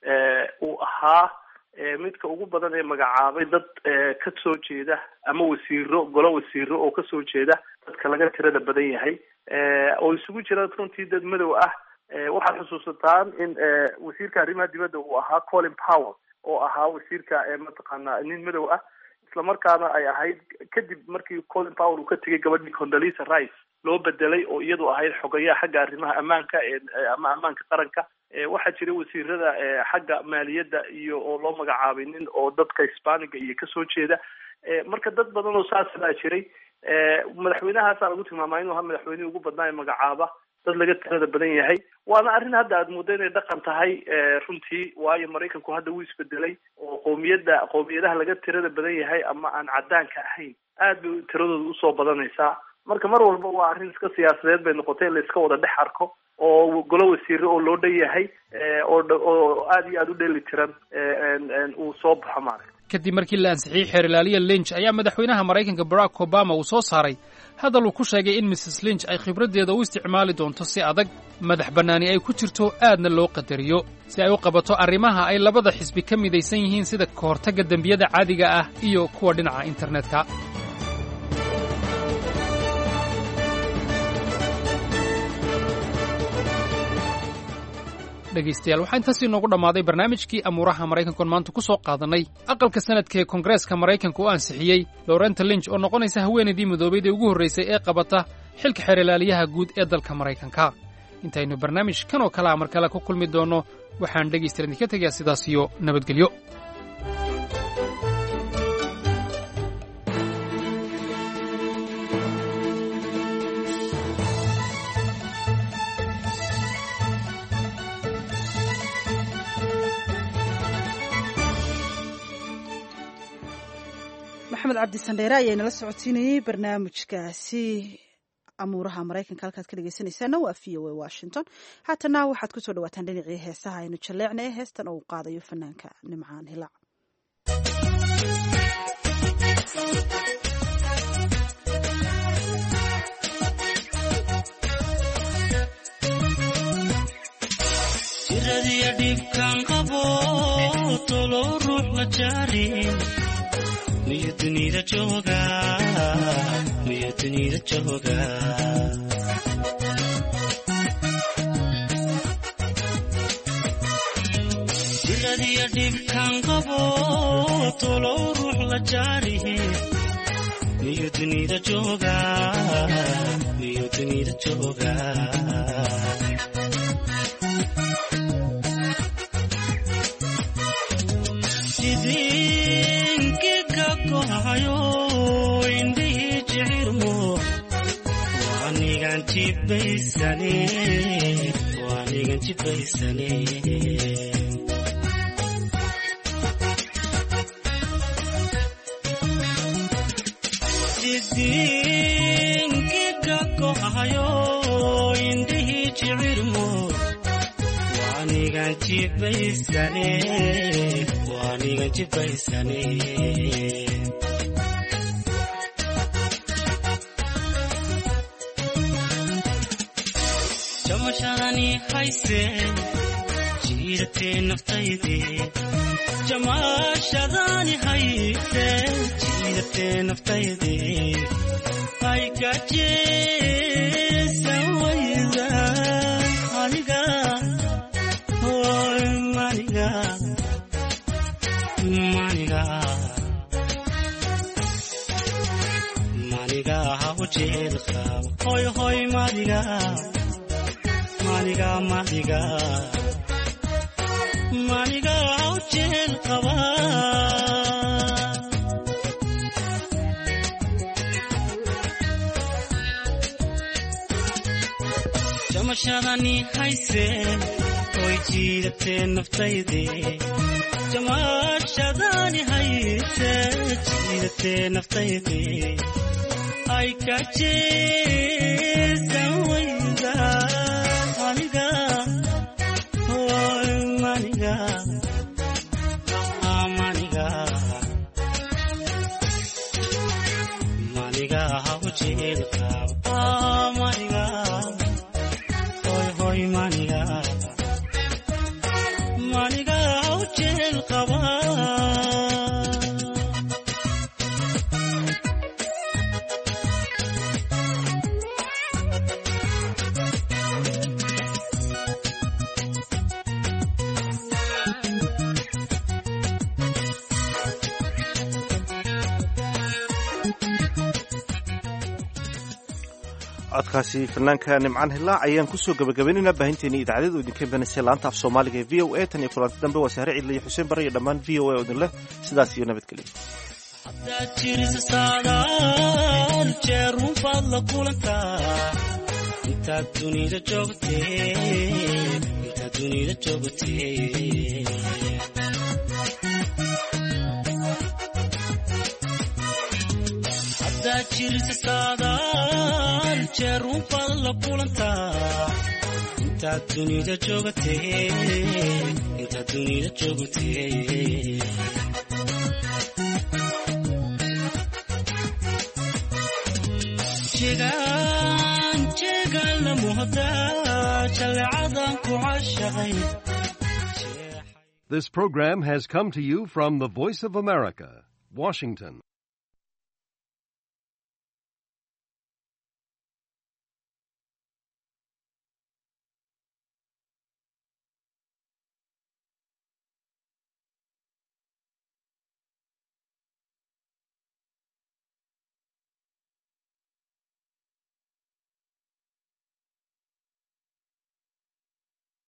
uu ahaa midka ugu badan ee magacaabay dad ka soo jeeda ama wasiiro golo wasiiro oo kasoo jeeda dadka laga tirada badan yahay oo isugu jira runtii dad madow ah waxaad xusuusataan in wasiirka arrimaha dibadda uu ahaa colin powell oo ahaa wasiirka mataqaana nin madow ah islamarkaana ay ahayd kadib markii colin powell uu ka tegay gabadhii Condoleezza Rice loo bedelay oo iyadu ahayd xogayaha xagga arrimaha ammaanka ee ama ammaanka qaranka waxaa jira wasiirada xagga maaliyadda iyo oo loo magacaabay nin oo dadka Hispaniga iyo kasoo jeeda marka dad badan oo saas ah jiray madaxweynahaasa lagu tilmaamay inuu ahaa madaxweynihii ugu badnaa ee magacaaba dad laga tirada badan yahay waana arrin hadda aad moodo inay dhaqan tahay runtii waayo maraykanku hadda wuu isbedelay oo qowmiyadda qowmiyadaha laga tirada badan yahay ama aan caddaanka ahayn aad bay tiradooda usoo badanaysaa marka mar walba waa arrin iska siyaasadeed bay noqotay in la iska wada dhex arko oo golo wasiire oo loo dhan yahay oo oo aada iyo aada u dheeli tiran uu soo baxo maaragta kadib markii la ansixiyey xeer ilaaliya Lynch ayaa madaxweynaha Maraykanka Barack Obama uu soo saaray hadal uu ku sheegay in Missus Lynch ay khibraddeeda u isticmaali doonto si adag madax bannaani ay ku jirto aadna loo qadariyo si ay u qabato arrimaha ay labada xisbi ka midaysan yihiin sida ka hortagga dembiyada caadiga ah iyo kuwa dhinaca internetka. dhegaystayaal waxaa intaasii noogu dhammaaday barnaamijkii amuuraha maraykankoon maanta ku soo qaadanay aqalka sanadka ee koongareeska maraykanka u ansixiyey lorenta Lynch oo noqonaysa haweenaydii madoobeyd ee ugu horraysay ee qabata xilka xeer ilaaliyaha guud ee dalka maraykanka. intaynu barnaamij kan oo kale a mar kale ku kulmi doonno waxaan dhegaystayaal idinka tegayaa sidaas iyo nabadgelyo. maxamed cabdi sandheere ayaa inala socodsiinayey barnaamijkaasi amuuraha maraykanka halkaad ka dhegeysanaysaana waa v o a washington. haatana waxaad ku soo dhawaataan dhinacii heesaha aynu jalleecna ee heestan oo uu qaadayo fanaanka nimcaan hilaac. jiradiya dhibkan qabo tolo ruux la jaarin miyo dunida jooga miyo dunida jooga jiradiya dhibkan qabo tolo ruux la jaarihi miyo dunida jooga miyo dunida jooga hayo indhihi jicirmo waanigan jibaysane waanigan jibaysane jidinkiga kohayo indhihi jicirmo waanigan jibaysane waanigan jibaysane jamashadani hayse jiiratee naftayde jamashadani hayse jiiratee naftayde ay gajeesan wayda aniga hoy maniga maniga maniga hawjeelka hoy hoy maniga maniga maniga maniga ujeel qaba jamashadani hayse oy jiidatee naftayde jamashadani hayse jiidatee naftayde ay kajeesan wayda maniga hoy maniga maniga maniga hawjeelka maniga hoy hoy maniga maniga hawjeel qaba codkaasi fanaanka nimcaan hilaac ayaan kusoo gabagabaynaynaa baahinteennii idaacadyadu idinka imanaysa laanta af soomaaliga ee v o a tan iyo kulanti dambe waa sahre ciidle iyo xuseen bare iyo dhammaan v o a oo idin leh sidaas iyo nabadgelyo haddaad jirisa saadaal jeerun baad la kulantaa intaad dunida joogtee intaad dunida joogtee haddaad jirisa saadaal jeerun baad la kulantaa intaad dunida joogtee intaad dunida joogtee jegan jegan la muhda jalcadan ku cashaqay. This program has come to you from the Voice of America, Washington.